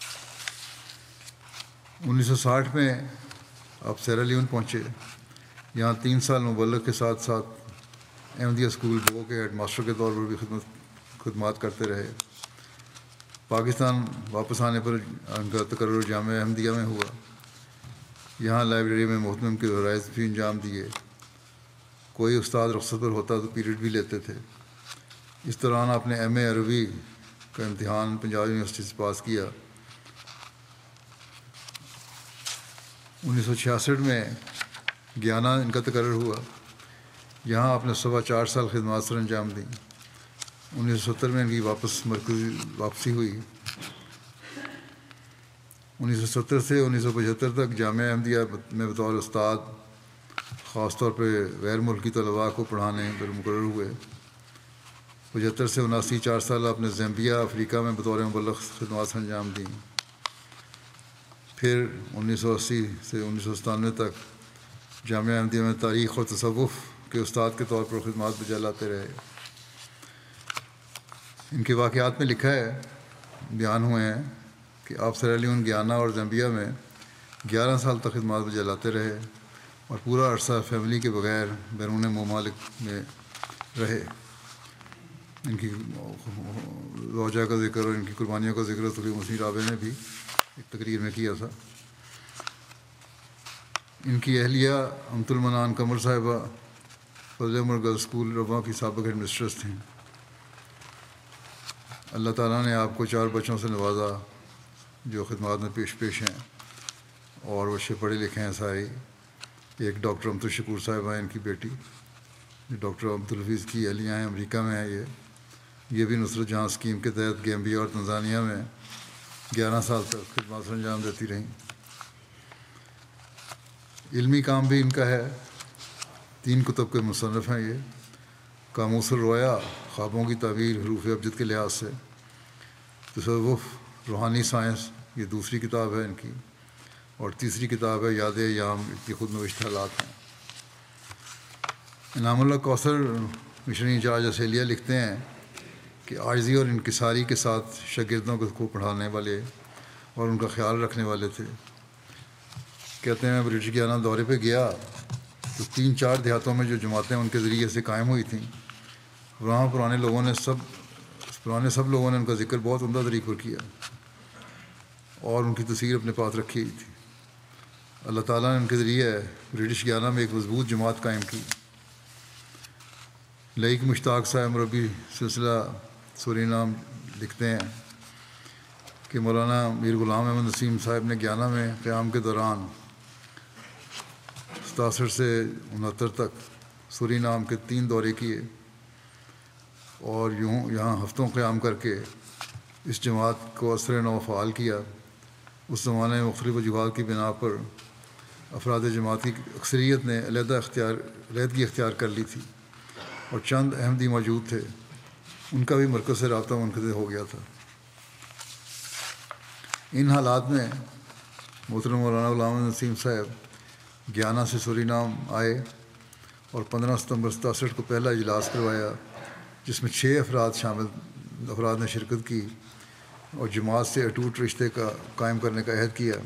1960 میں آپ سیرا لیون پہنچے. یہاں 3 سال مبلغ کے ساتھ ساتھ احمدیہ اسکول بو کے ہیڈ ماسٹر کے طور پر بھی خدمات کرتے رہے. پاکستان واپس آنے پر ان کا تقرر جامعہ احمدیہ میں ہوا. یہاں لائبریری میں محتمم کے فرائض بھی انجام دیے. کوئی استاد رخصت پر ہوتا تو پیریڈ بھی لیتے تھے. اس دوران آپ نے ایم اے عربی کا امتحان پنجاب یونیورسٹی سے پاس کیا. 1966 میں گیانا ان کا تقرر ہوا. یہاں آپ نے 4.25 سال خدمات سر انجام دیں. 1970 میں ان کی واپسی ہوئی. 1970 سے 1975 تک جامعہ احمدیہ میں بطور استاد خاص طور پہ غیر ملکی طلباء کو پڑھانے پر مقرر ہوئے. 75 سے 79 4 سال آپ نے زیمبیا افریقہ میں بطور مبلغ خدمات سر انجام دیں. پھر 1980 سے 1997 تک جامعہ احمدیہ میں تاریخ اور تصوف کے استاد کے طور پر خدمات بجا لاتے رہے. ان کے واقعات میں لکھا ہے, بیان ہوئے ہیں کہ آپ سیرا لیون, گیانا اور زیمبیا میں 11 سال تک خدمات بجا لاتے رہے اور پورا عرصہ فیملی کے بغیر بیرون ممالک میں رہے. ان کی روجہ کا ذکر اور ان کی قربانیوں کا ذکر صلی مسیح رابع نے بھی ایک تقریر میں کیا تھا. ان کی اہلیہ امت المنان قمر صاحبہ فضل عمر گرلز اسکول رواں کی سابق ہیڈ مسٹریس تھیں. اللہ تعالیٰ نے آپ کو 4 بچوں سے نوازا جو خدمات میں پیش ہیں, اور وہ اچھے پڑھے لکھے ہیں سارے. ایک ڈاکٹر امت الشکور صاحبہ ہیں, ان کی بیٹی, جو ڈاکٹر عبد الحفیظ کی اہلیہ ہیں, امریکہ میں ہیں. یہ بھی نصرت جہاں اسکیم کے تحت گیمبیا اور تنزانیہ میں 11 سال تک خدمات سر انجام دیتی رہیں. علمی کام بھی ان کا ہے. 3 کتب کے مصنف ہیں یہ. قاموس الرؤیا, خوابوں کی تعبیر حروف ابجد کے لحاظ سے. تصوف, روحانی سائنس, یہ دوسری کتاب ہے ان کی. اور تیسری کتاب ہے یاد ایام, کی خود نوشت حالات ہیں. Inam Ullah Kausar mission incharge Australia لکھتے ہیں کہ عاجزی اور انکساری کے ساتھ شاگردوں کو پڑھانے والے اور ان کا خیال رکھنے والے تھے. کہتے ہیں میں برٹش گیانا دورے پہ گیا تو 3-4 دیہاتوں میں جو جماعتیں ان کے ذریعے سے قائم ہوئی تھیں, وہاں پرانے سب لوگوں نے ان کا ذکر بہت عمدہ طریقے پر کیا اور ان کی تصویر اپنے پاس رکھی ہوئی تھی. اللہ تعالیٰ نے ان کے ذریعے برٹش گیانا میں ایک مضبوط جماعت قائم کی. لئیک مشتاق صاحب مربی سلسلہ سورینام لکھتے ہیں کہ مولانا میر غلام احمد نسیم صاحب نے گیانا میں قیام کے دوران 67 سے 69 تک سورینام کے 3 دورے کیے اور یہاں ہفتوں قیام کر کے اس جماعت کو اثر نو فعال کیا. اس زمانے میں مختلف وجوہات کی بنا پر افراد جماعت کی اکثریت نے علیحدگی اختیار کر لی تھی اور چند احمدی موجود تھے, ان کا بھی مرکز سے رابطہ منقطع ہو گیا تھا. ان حالات میں محترم مولانا غلام احمد نسیم صاحب گیانا سے سورینام آئے اور 15 ستمبر 67 کو پہلا اجلاس کروایا, جس میں 6 افراد نے شرکت کی اور جماعت سے اٹوٹ رشتے کا قائم کرنے کا عہد کیا.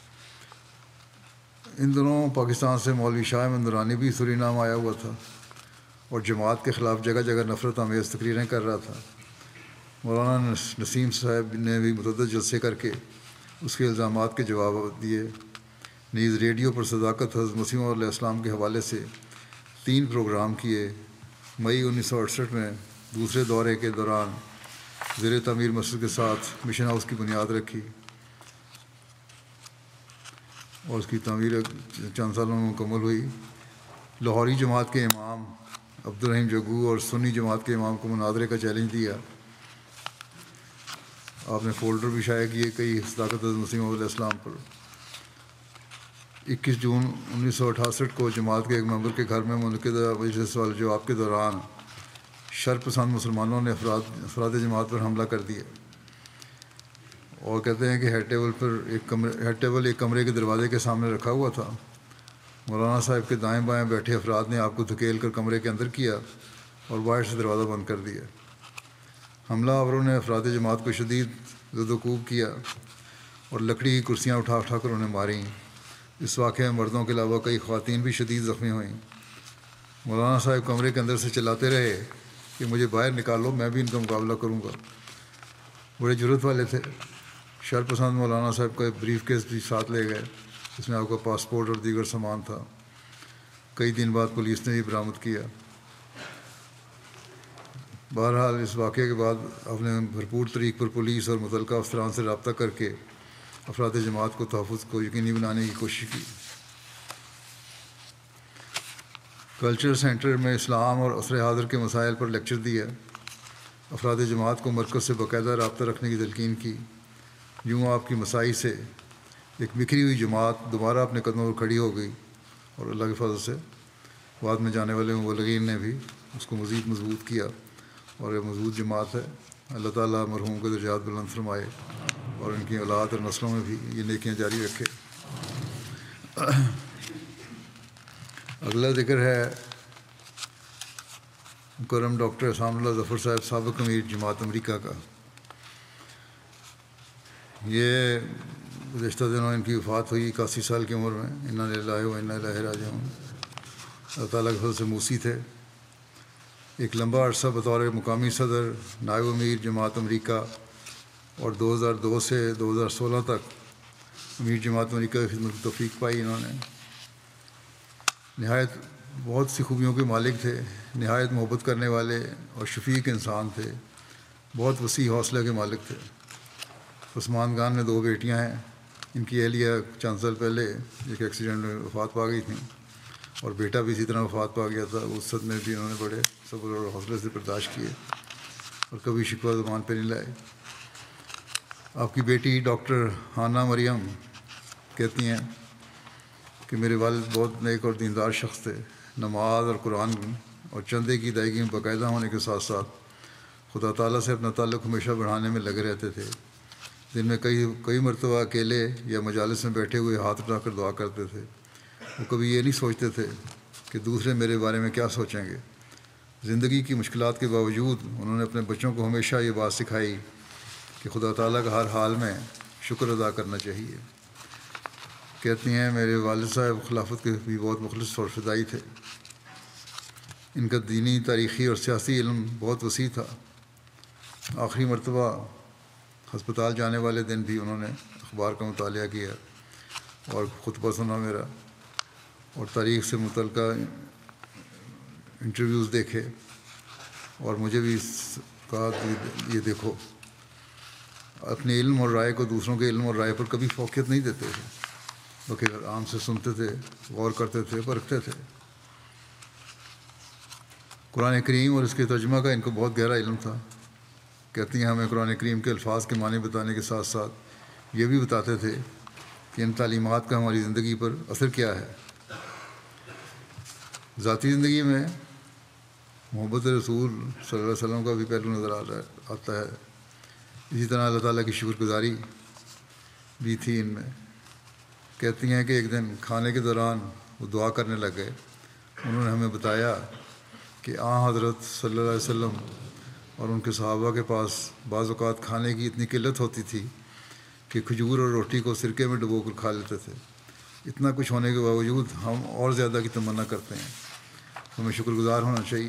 ان دنوں پاکستان سے مولوی شاہ احمد نورانی بھی سورینام آیا ہوا تھا اور جماعت کے خلاف جگہ جگہ نفرت آمیز تقریریں کر رہا تھا. مولانا نسیم صاحب نے بھی متعدد جلسے کر کے اس کے الزامات کے جواب دیے. نیز ریڈیو پر صداقت حضرت مسیح علیہ السلام کے حوالے سے 3 پروگرام کیے. مئی 1968 میں دوسرے دورے کے دوران زیر تعمیر مسجد کے ساتھ مشن ہاؤس کی بنیاد رکھی اور اس کی تعمیر چند سالوں میں مکمل ہوئی۔ لاہوری جماعت کے امام عبدالرحیم جگو اور سنی جماعت کے امام کو مناظرے کا چیلنج دیا۔ آپ نے فولڈر بھی شائع کیے کئی صداقت مسیح موعود علیہ السلام پر۔ 21 جون 1968 کو جماعت کے ایک ممبر کے گھر میں منعقدہ مجلس سوال جواب کے دوران شر پسند مسلمانوں نے افراد جماعت پر حملہ کر دیا اور کہتے ہیں کہ ہیڈ ٹیبل ایک کمرے کے دروازے کے سامنے رکھا ہوا تھا۔ مولانا صاحب کے دائیں بائیں بیٹھے افراد نے آپ کو دھکیل کر کمرے کے اندر کیا اور باہر سے دروازہ بند کر دیا۔ حملہ آوروں نے افراد جماعت کو شدید زد و کوب کیا اور لکڑی کی کرسیاں اٹھا اٹھا کر انہیں ماریں۔ اس واقعے میں مردوں کے علاوہ کئی خواتین بھی شدید زخمی ہوئیں۔ مولانا صاحب کمرے کے اندر سے چلاتے رہے کہ مجھے باہر نکالو، میں بھی ان کا مقابلہ کروں گا۔ بڑے جرأت والے تھے۔ شر پسند مولانا صاحب کا ایک بریف کیس بھی ساتھ لے گئے جس میں آپ کا پاسپورٹ اور دیگر سامان تھا۔ کئی دن بعد پولیس نے بھی برآمد کیا۔ بہرحال اس واقعے کے بعد آپ نے بھرپور طریق پر پولیس اور متعلقہ افسران سے رابطہ کر کے افراد جماعت کو تحفظ کو یقینی بنانے کی کوشش کی۔ کلچر سینٹر میں اسلام اور عصر حاضر کے مسائل پر لیکچر دیا۔ افراد جماعت کو مرکز سے باقاعدہ رابطہ رکھنے کی تلقین کی۔ یوں آپ کی مساعی سے ایک بکھری ہوئی جماعت دوبارہ اپنے قدموں پر کھڑی ہو گئی اور اللہ کے فضل سے بعد میں جانے والے مبلغین نے بھی اس کو مزید مضبوط کیا اور یہ مضبوط جماعت ہے۔ اللہ تعالیٰ مرحوم کے درجات بلند فرمائے اور ان کی اولاد اور نسلوں میں بھی یہ نیکیاں جاری رکھے۔ اگلا ذکر ہے مکرم ڈاکٹر احسان اللہ ظفر صاحب سابق امیر جماعت امریکہ کا۔ یہ گزشتہ دنوں ان کی وفات ہوئی 81 سال کی عمر میں۔ انا للہ و انا الیہ راجعون۔ اللہ تعالیٰ کے فضل سے موسی تھے۔ ایک لمبا عرصہ بطور مقامی صدر، نائب امیر جماعت امریکہ اور 2002 سے 2016 تک امیر جماعت امریکہ کی خدمت کی توفیق پائی انہوں نے۔ نہایت بہت سی خوبیوں کے مالک تھے، نہایت محبت کرنے والے اور شفیق انسان تھے، بہت وسیع حوصلہ کے مالک تھے۔ عثمان خان میں 2 بیٹیاں ہیں۔ ان کی اہلیہ چند سال پہلے ایک ایکسیڈنٹ میں وفات پا گئی تھیں اور بیٹا بھی اسی طرح وفات پا گیا تھا۔ اس صدمے میں بھی انہوں نے بڑے صبر اور حوصلے سے برداشت کیے اور کبھی شکوہ زبان پہ نہیں لائے۔ آپ کی بیٹی ڈاکٹر ہانہ مریم کہتی ہیں کہ میرے والد بہت نیک اور دیندار شخص تھے۔ نماز اور قرآن اور چندے کی ادائیگی میں باقاعدہ ہونے کے ساتھ ساتھ خدا تعالیٰ سے اپنا تعلق ہمیشہ بڑھانے میں لگے رہتے تھے۔ دن میں کئی مرتبہ اکیلے یا مجالس میں بیٹھے ہوئے ہاتھ اٹھا کر دعا کرتے تھے۔ وہ کبھی یہ نہیں سوچتے تھے کہ دوسرے میرے بارے میں کیا سوچیں گے۔ زندگی کی مشکلات کے باوجود انہوں نے اپنے بچوں کو ہمیشہ یہ بات سکھائی کہ خدا تعالیٰ کا ہر حال میں شکر ادا کرنا چاہیے۔ کہتی ہیں میرے والد صاحب خلافت کے بھی بہت مخلص اور فدائی تھے۔ ان کا دینی، تاریخی اور سیاسی علم بہت وسیع تھا۔ آخری مرتبہ ہسپتال جانے والے دن بھی انہوں نے اخبار کا مطالعہ کیا اور خطبہ سنا میرا اور تاریخ سے متعلقہ انٹرویوز دیکھے اور مجھے بھی کہا کہ یہ دیکھو۔ اپنے علم اور رائے کو دوسروں کے علم اور رائے پر کبھی فوقیت نہیں دیتے تھے، بلکہ آرام سے سنتے تھے، غور کرتے تھے، پرکھتے تھے۔ قرآن کریم اور اس کے ترجمہ کا ان کو بہت گہرا علم تھا۔ کہتی ہیں ہمیں قرآن کریم کے الفاظ کے معنی بتانے کے ساتھ ساتھ یہ بھی بتاتے تھے کہ ان تعلیمات کا ہماری زندگی پر اثر کیا ہے۔ ذاتی زندگی میں محبت رسول صلی اللہ علیہ وسلم کا بھی پہلو نظر آتا ہے۔ اسی طرح اللہ تعالیٰ کی شکر گزاری بھی تھی ان میں۔ کہتی ہیں کہ ایک دن کھانے کے دوران وہ دعا کرنے لگ گئے۔ انہوں نے ہمیں بتایا کہ حضرت صلی اللہ علیہ وسلم اور ان کے صحابہ کے پاس بعض اوقات کھانے کی اتنی قلت ہوتی تھی کہ کھجور اور روٹی کو سرکے میں ڈبو کر کھا لیتے تھے۔ اتنا کچھ ہونے کے باوجود ہم اور زیادہ کی تمنا کرتے ہیں۔ ہمیں شکر گزار ہونا چاہیے۔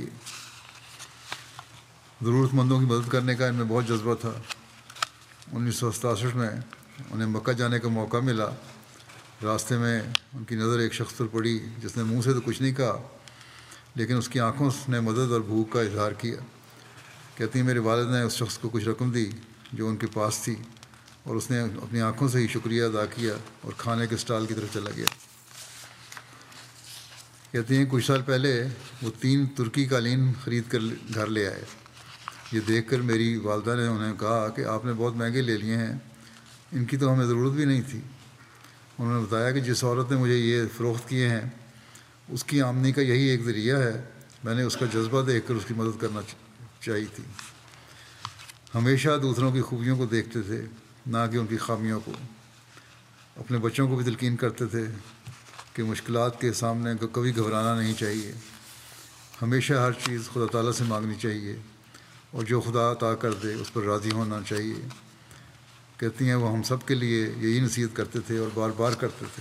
ضرورت مندوں کی مدد کرنے کا ان میں بہت جذبہ تھا۔ 1967 میں انہیں مکہ جانے کا موقع ملا۔ راستے میں ان کی نظر ایک شخص پر پڑی جس نے منہ سے تو کچھ نہیں کہا، لیکن اس کی آنکھوں نے مدد اور بھوک کا اظہار کیا۔ کہتی ہیں میرے والد نے اس شخص کو کچھ رقم دی جو ان کے پاس تھی، اور اس نے اپنی آنکھوں سے ہی شکریہ ادا کیا اور کھانے کے سٹال کی طرف چلا گیا۔ کہتی ہیں کچھ سال پہلے وہ 3 ترکی قالین خرید کر گھر لے آئے۔ یہ دیکھ کر میری والدہ نے انہیں کہا کہ آپ نے بہت مہنگے لے لیے ہیں، ان کی تو ہمیں ضرورت بھی نہیں تھی۔ انہوں نے بتایا کہ جس عورت نے مجھے یہ فروخت کیے ہیں اس کی آمدنی کا یہی ایک ذریعہ ہے، میں نے اس کا جذبہ دیکھ کر اس کی مدد کرنا چاہیے تھی۔ ہمیشہ دوسروں کی خوبیوں کو دیکھتے تھے، نہ کہ ان کی خامیوں کو۔ اپنے بچوں کو بھی تلقین کرتے تھے کہ مشکلات کے سامنے کبھی گھبرانا نہیں چاہیے، ہمیشہ ہر چیز خدا تعالیٰ سے مانگنی چاہیے، اور جو خدا عطا کر دے اس پر راضی ہونا چاہیے۔ کہتی ہیں وہ ہم سب کے لیے یہی نصیحت کرتے تھے اور بار بار کرتے تھے۔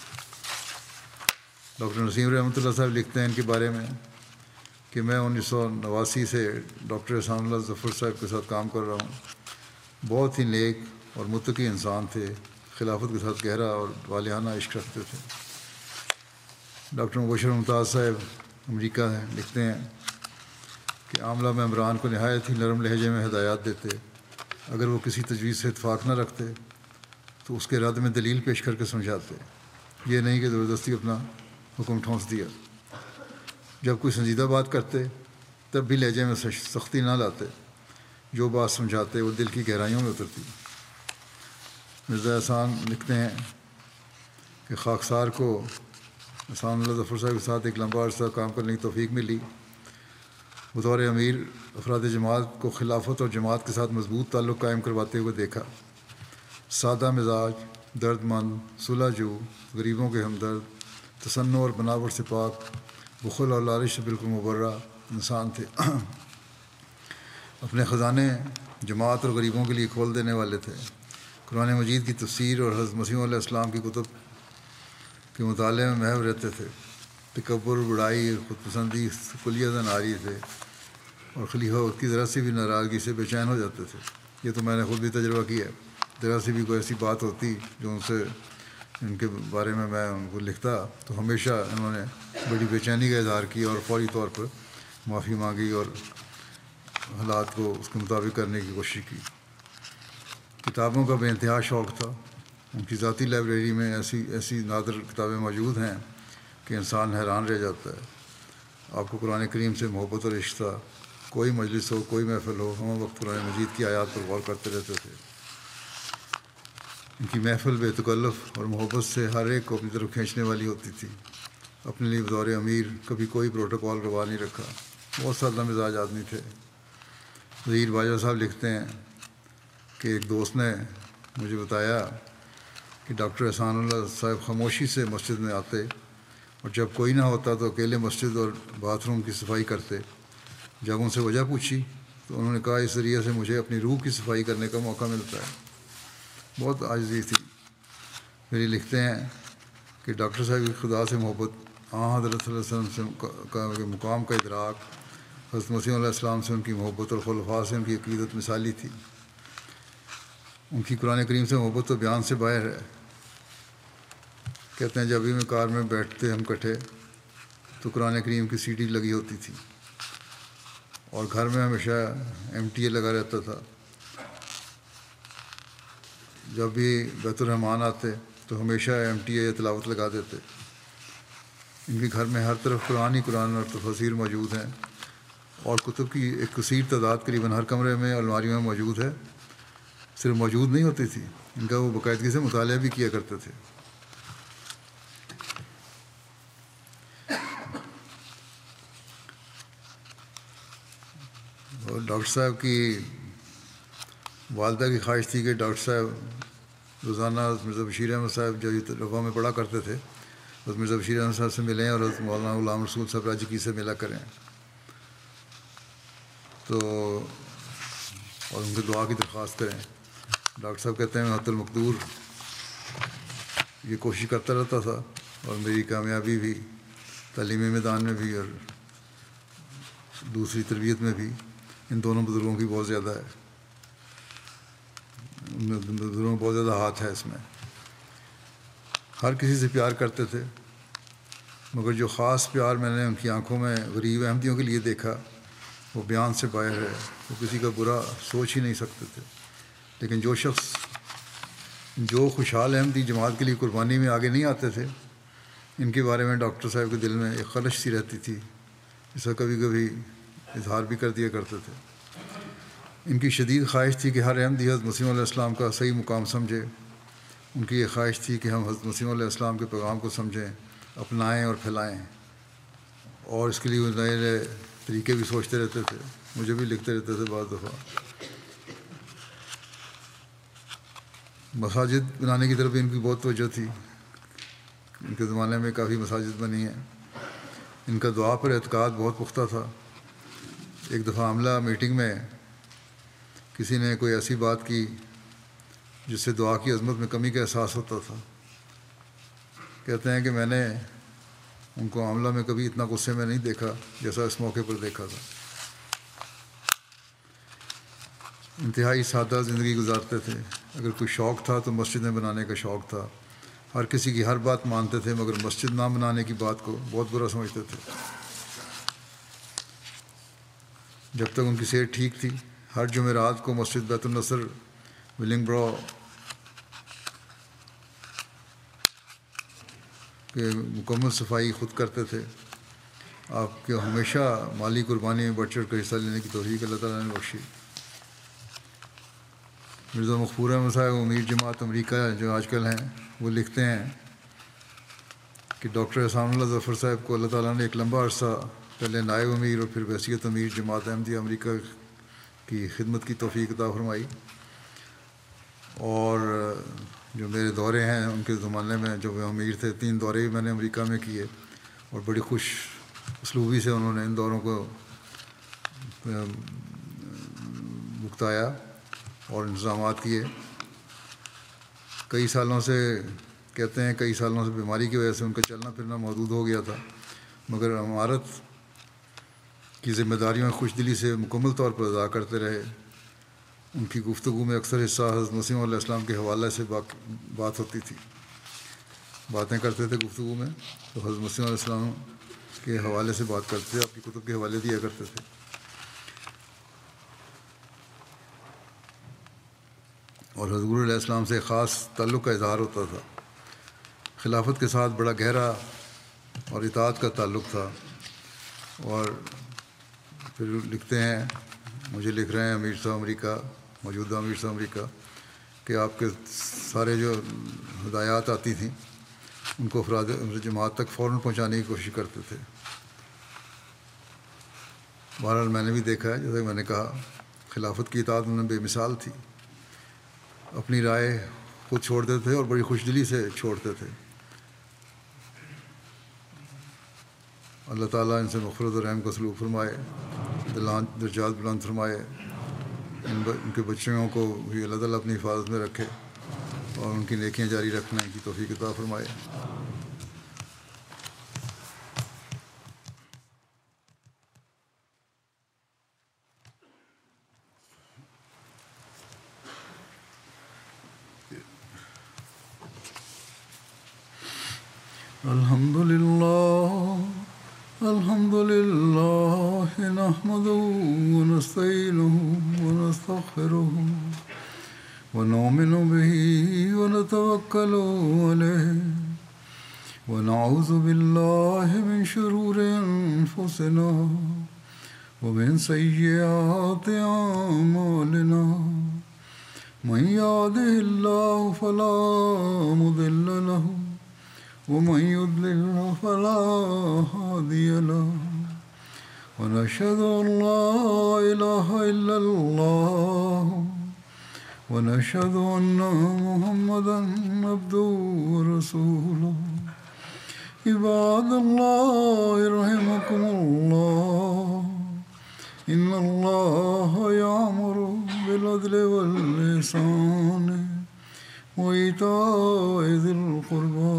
ڈاکٹر نسیم رحمۃ اللہ صاحب لکھتے ہیں ان کے بارے میں کہ میں 1989 سے ڈاکٹر احسان اللہ ظفر صاحب کے ساتھ کام کر رہا ہوں۔ بہت ہی نیک اور متقی انسان تھے، خلافت کے ساتھ گہرا اور والہانہ عشق رکھتے تھے۔ ڈاکٹر مبشر ممتاز صاحب امریکہ لکھتے ہیں کہ عاملہ ممبران کو نہایت ہی نرم لہجے میں ہدایات دیتے، اگر وہ کسی تجویز سے اتفاق نہ رکھتے تو اس کے رد میں دلیل پیش کر کے سمجھاتے، یہ نہیں کہ زبردستی اپنا حکم ٹھونس دیا۔ جب کوئی سنجیدہ بات کرتے تب بھی لہجے میں سختی نہ لاتے، جو بات سمجھاتے وہ دل کی گہرائیوں میں اترتی۔ مرزا احسان لکھتے ہیں کہ خاکسار کو احسان اللہ ظفر صاحب کے ساتھ ایک لمبا عرصہ کام کرنے کی توفیق ملی۔ بطور امیر افراد جماعت کو خلافت اور جماعت کے ساتھ مضبوط تعلق قائم کرواتے ہوئے دیکھا۔ سادہ مزاج، درد مند، صلح جو، غریبوں کے ہمدرد، تصنع اور بناوٹ سے پاک، بخل اور لالچ سے بالکل مبرہ انسان تھے۔ اپنے خزانے جماعت اور غریبوں کے لیے کھول دینے والے تھے۔ قرآن مجید کی تفسیر اور حضرت مسیح علیہ السلام کی کتب کے مطالعے میں محو رہتے تھے۔ تکبر، بڑائی اور خود پسندی کلیہ ناری تھے، اور خلیفہ وقت کی ذرا سی بھی ناراضگی سے بے چین ہو جاتے تھے۔ یہ تو میں نے خود بھی تجربہ کیا ہے۔ ذرا سی بھی کوئی ایسی بات ہوتی جو ان کے بارے میں ان کو لکھتا تو ہمیشہ انہوں نے بڑی بے چینی کا اظہار کیا اور فوری طور پر معافی مانگی اور حالات کو اس کے مطابق کرنے کی کوشش کی۔ کتابوں کا بے انتہا شوق تھا۔ ان کی ذاتی لائبریری میں ایسی نادر کتابیں موجود ہیں کہ انسان حیران رہ جاتا ہے۔ آپ کو قرآن کریم سے محبت اور عشق تھا۔ کوئی مجلس ہو، کوئی محفل ہو، ہم وقت قرآن مجید کی آیات پر غور کرتے رہتے تھے۔ ان کی محفل بے تکلف اور محبت سے ہر ایک کو اپنی طرف کھینچنے والی ہوتی تھی۔ اپنے لیے بطور امیر کبھی کوئی پروٹوکول روا نہیں رکھا، بہت سادہ مزاج آدمی تھے۔ ظہیر باجوہ صاحب لکھتے ہیں کہ ایک دوست نے مجھے بتایا کہ ڈاکٹر احسان اللہ صاحب خاموشی سے مسجد میں آتے، اور جب کوئی نہ ہوتا تو اکیلے مسجد اور باتھ روم کی صفائی کرتے۔ جب ان سے وجہ پوچھی تو انہوں نے کہا اس ذریعے سے مجھے اپنی روح کی صفائی کرنے کا موقع ملتا ہے۔ بہت عاجزی تھی میری۔ لکھتے ہیں کہ ڈاکٹر صاحب کی خدا سے محبت، حضرت صلی اللہ علیہ وسلم سے مقام کا ادراک، حضرت مسیح علیہ السلام سے ان کی محبت اور خلفاء سے ان کی عقیدت مثالی تھی۔ ان کی قرآن کریم سے محبت تو بیان سے باہر ہے۔ کہتے ہیں جب بھی میں کار میں بیٹھتے ہم کٹھے تو قرآن کریم کی CD لگی ہوتی تھی، اور گھر میں ہمیشہ MTA لگا رہتا تھا۔ جب بھی بیت الرحمان آتے تو ہمیشہ MTA تلاوت لگا دیتے۔ ان کے گھر میں ہر طرف قرآن ہی قرآن اور تفاسیر موجود ہیں، اور کتب کی ایک کثیر تعداد قریباً ہر کمرے میں الماریوں میں موجود ہے۔ صرف موجود نہیں ہوتی تھی، ان کا وہ باقاعدگی سے مطالعہ بھی کیا کرتے تھے۔ اور ڈاکٹر صاحب کی والدہ کی خواہش تھی کہ ڈاکٹر صاحب روزانہ مرزا بشیر احمد صاحب جو طلباء میں پڑھا کرتے تھے حضرت مرزا بشیر احمد صاحب سے ملیں اور حضرت مولانا غلام رسول صاحب راجکی سے ملا کریں، تو اور ان کی دعا کی درخواست کریں۔ ڈاکٹر صاحب کہتے ہیں میں حت المقدور یہ کوشش کرتا رہتا تھا، اور میری کامیابی بھی تعلیمی میدان میں بھی اور دوسری تربیت میں بھی ان دونوں بزرگوں کی بہت زیادہ ہے، ان بزرگوں کا بہت زیادہ ہاتھ ہے اس میں۔ ہر کسی سے پیار کرتے تھے، مگر جو خاص پیار میں نے ان کی آنکھوں میں غریب احمدیوں کے لیے دیکھا وہ بیان سے باہر ہے، وہ کسی کا برا سوچ ہی نہیں سکتے تھے۔ لیکن جو شخص جو خوشحال احمدی جماعت کے لیے قربانی میں آگے نہیں آتے تھے، ان کے بارے میں ڈاکٹر صاحب کے دل میں ایک خلش سی رہتی تھی، جس کا کبھی کبھی اظہار بھی کر دیا کرتے تھے۔ ان کی شدید خواہش تھی کہ ہر احمدی حضرت مسیح علیہ السلام کا صحیح مقام سمجھے۔ ان کی یہ خواہش تھی کہ ہم حضرت مسیح علیہ السلام کے پیغام کو سمجھیں، اپنائیں اور پھیلائیں، اور اس کے لیے وہ نئے نئے طریقے بھی سوچتے رہتے تھے، مجھے بھی لکھتے رہتے تھے بعض دفعہ۔ مساجد بنانے کی طرف بھی ان کی بہت توجہ تھی، ان کے زمانے میں کافی مساجد بنی ہیں۔ ان کا دعا پر اعتقاد بہت پختہ تھا۔ ایک دفعہ عملہ میٹنگ میں کسی نے کوئی ایسی بات کی جس سے دعا کی عظمت میں کمی کا احساس ہوتا تھا۔ کہتے ہیں کہ میں نے ان کو عملہ میں کبھی اتنا غصے میں نہیں دیکھا جیسا اس موقع پر دیکھا تھا۔ انتہائی سادہ زندگی گزارتے تھے۔ اگر کوئی شوق تھا تو مسجدیں بنانے کا شوق تھا۔ ہر کسی کی ہر بات مانتے تھے، مگر مسجد نہ بنانے کی بات کو بہت برا سمجھتے تھے۔ جب تک ان کی صحت ٹھیک تھی، ہر جمعرات کو مسجد بیت النصر ولنگ برو کہ مکمل صفائی خود کرتے تھے۔ آپ کے ہمیشہ مالی قربانی میں بڑھ چڑھ کر حصہ لینے کی توفیق اللہ تعالیٰ نے بخشی۔ مرزا مغفور احمد صاحب امیر جماعت امریکہ جو آج کل ہیں، وہ لکھتے ہیں کہ ڈاکٹر احسان اللہ ظفر صاحب کو اللہ تعالیٰ نے ایک لمبا عرصہ پہلے نائب امیر اور پھر بحیثیت امیر جماعت احمدیہ امریکہ کی خدمت کی توفیق عطا فرمائی۔ اور جو میرے دورے ہیں ان کے زمانے میں جو وہ امیر تھے، 3 دورے بھی میں نے امریکہ میں کیے، اور بڑی خوش اسلوبی سے انہوں نے ان دوروں کو بھگتایا اور انتظامات کیے۔ کئی سالوں سے کہتے ہیں کئی سالوں سے بیماری کی وجہ سے ان کا چلنا پھرنا محدود ہو گیا تھا، مگر عمارت کی ذمہ داریوں خوش دلی سے مکمل طور پر ادا کرتے رہے۔ ان کی گفتگو میں اکثر حصہ حضرت مسیح علیہ السلام کے حوالے سے بات ہوتی تھی۔ باتیں کرتے تھے گفتگو میں تو حضرت مسیح علیہ السلام کے حوالے سے بات کرتے تھے، آپ کی کتب کے حوالے دیا کرتے تھے۔ اور حضور علیہ السلام سے خاص تعلق کا اظہار ہوتا تھا۔ خلافت کے ساتھ بڑا گہرا اور اطاعت کا تعلق تھا۔ اور پھر لکھتے ہیں، مجھے لکھ رہے ہیں امیر صاحب امریکہ، موجودہ امیر صاحب امریکہ، کہ آپ کے سارے جو ہدایات آتی تھیں ان کو افراد جماعت تک فوراً پہنچانے کی کوشش کرتے تھے۔ بہرحال میں نے بھی دیکھا ہے، جیسے میں نے کہا، خلافت کی اطاعت میں بے مثال تھی۔ اپنی رائے خود چھوڑتے تھے اور بڑی خوش دلی سے چھوڑتے تھے۔ اللہ تعالیٰ ان سے مغفرت اور رحم کا سلوک فرمائے، درجات بلند فرمائے، ان کے بچیوں کو بھی اللہ تعالیٰ اپنی حفاظت میں رکھے اور ان کی نیکیاں جاری رکھنے کی توفیق عطا فرمائے۔ الحمد لله نحمده ونستعينه ونستغفره ونؤمن به ونتوكل عليه ونعوذ بالله من شرور أنفسنا ومن سيئات أعمالنا من يهده الله فلا مضل له ومن يضلل فلا هادي له ونشهد أن لا إله إلا الله ونشهد أن محمدا عبده ورسوله عباد الله رحمكم الله إن الله يأمر بالعدل والإحسان وإيتاء ذي القربى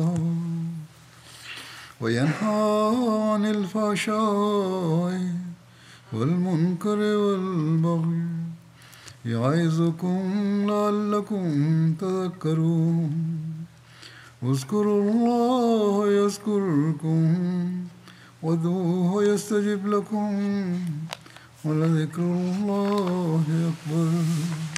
وينهى عن الفحشاء والمنكر والبغي يعظكم لعلكم تذكرون اذكروا الله يذكركم وادعوه يستجب لكم ولذكر الله أكبر.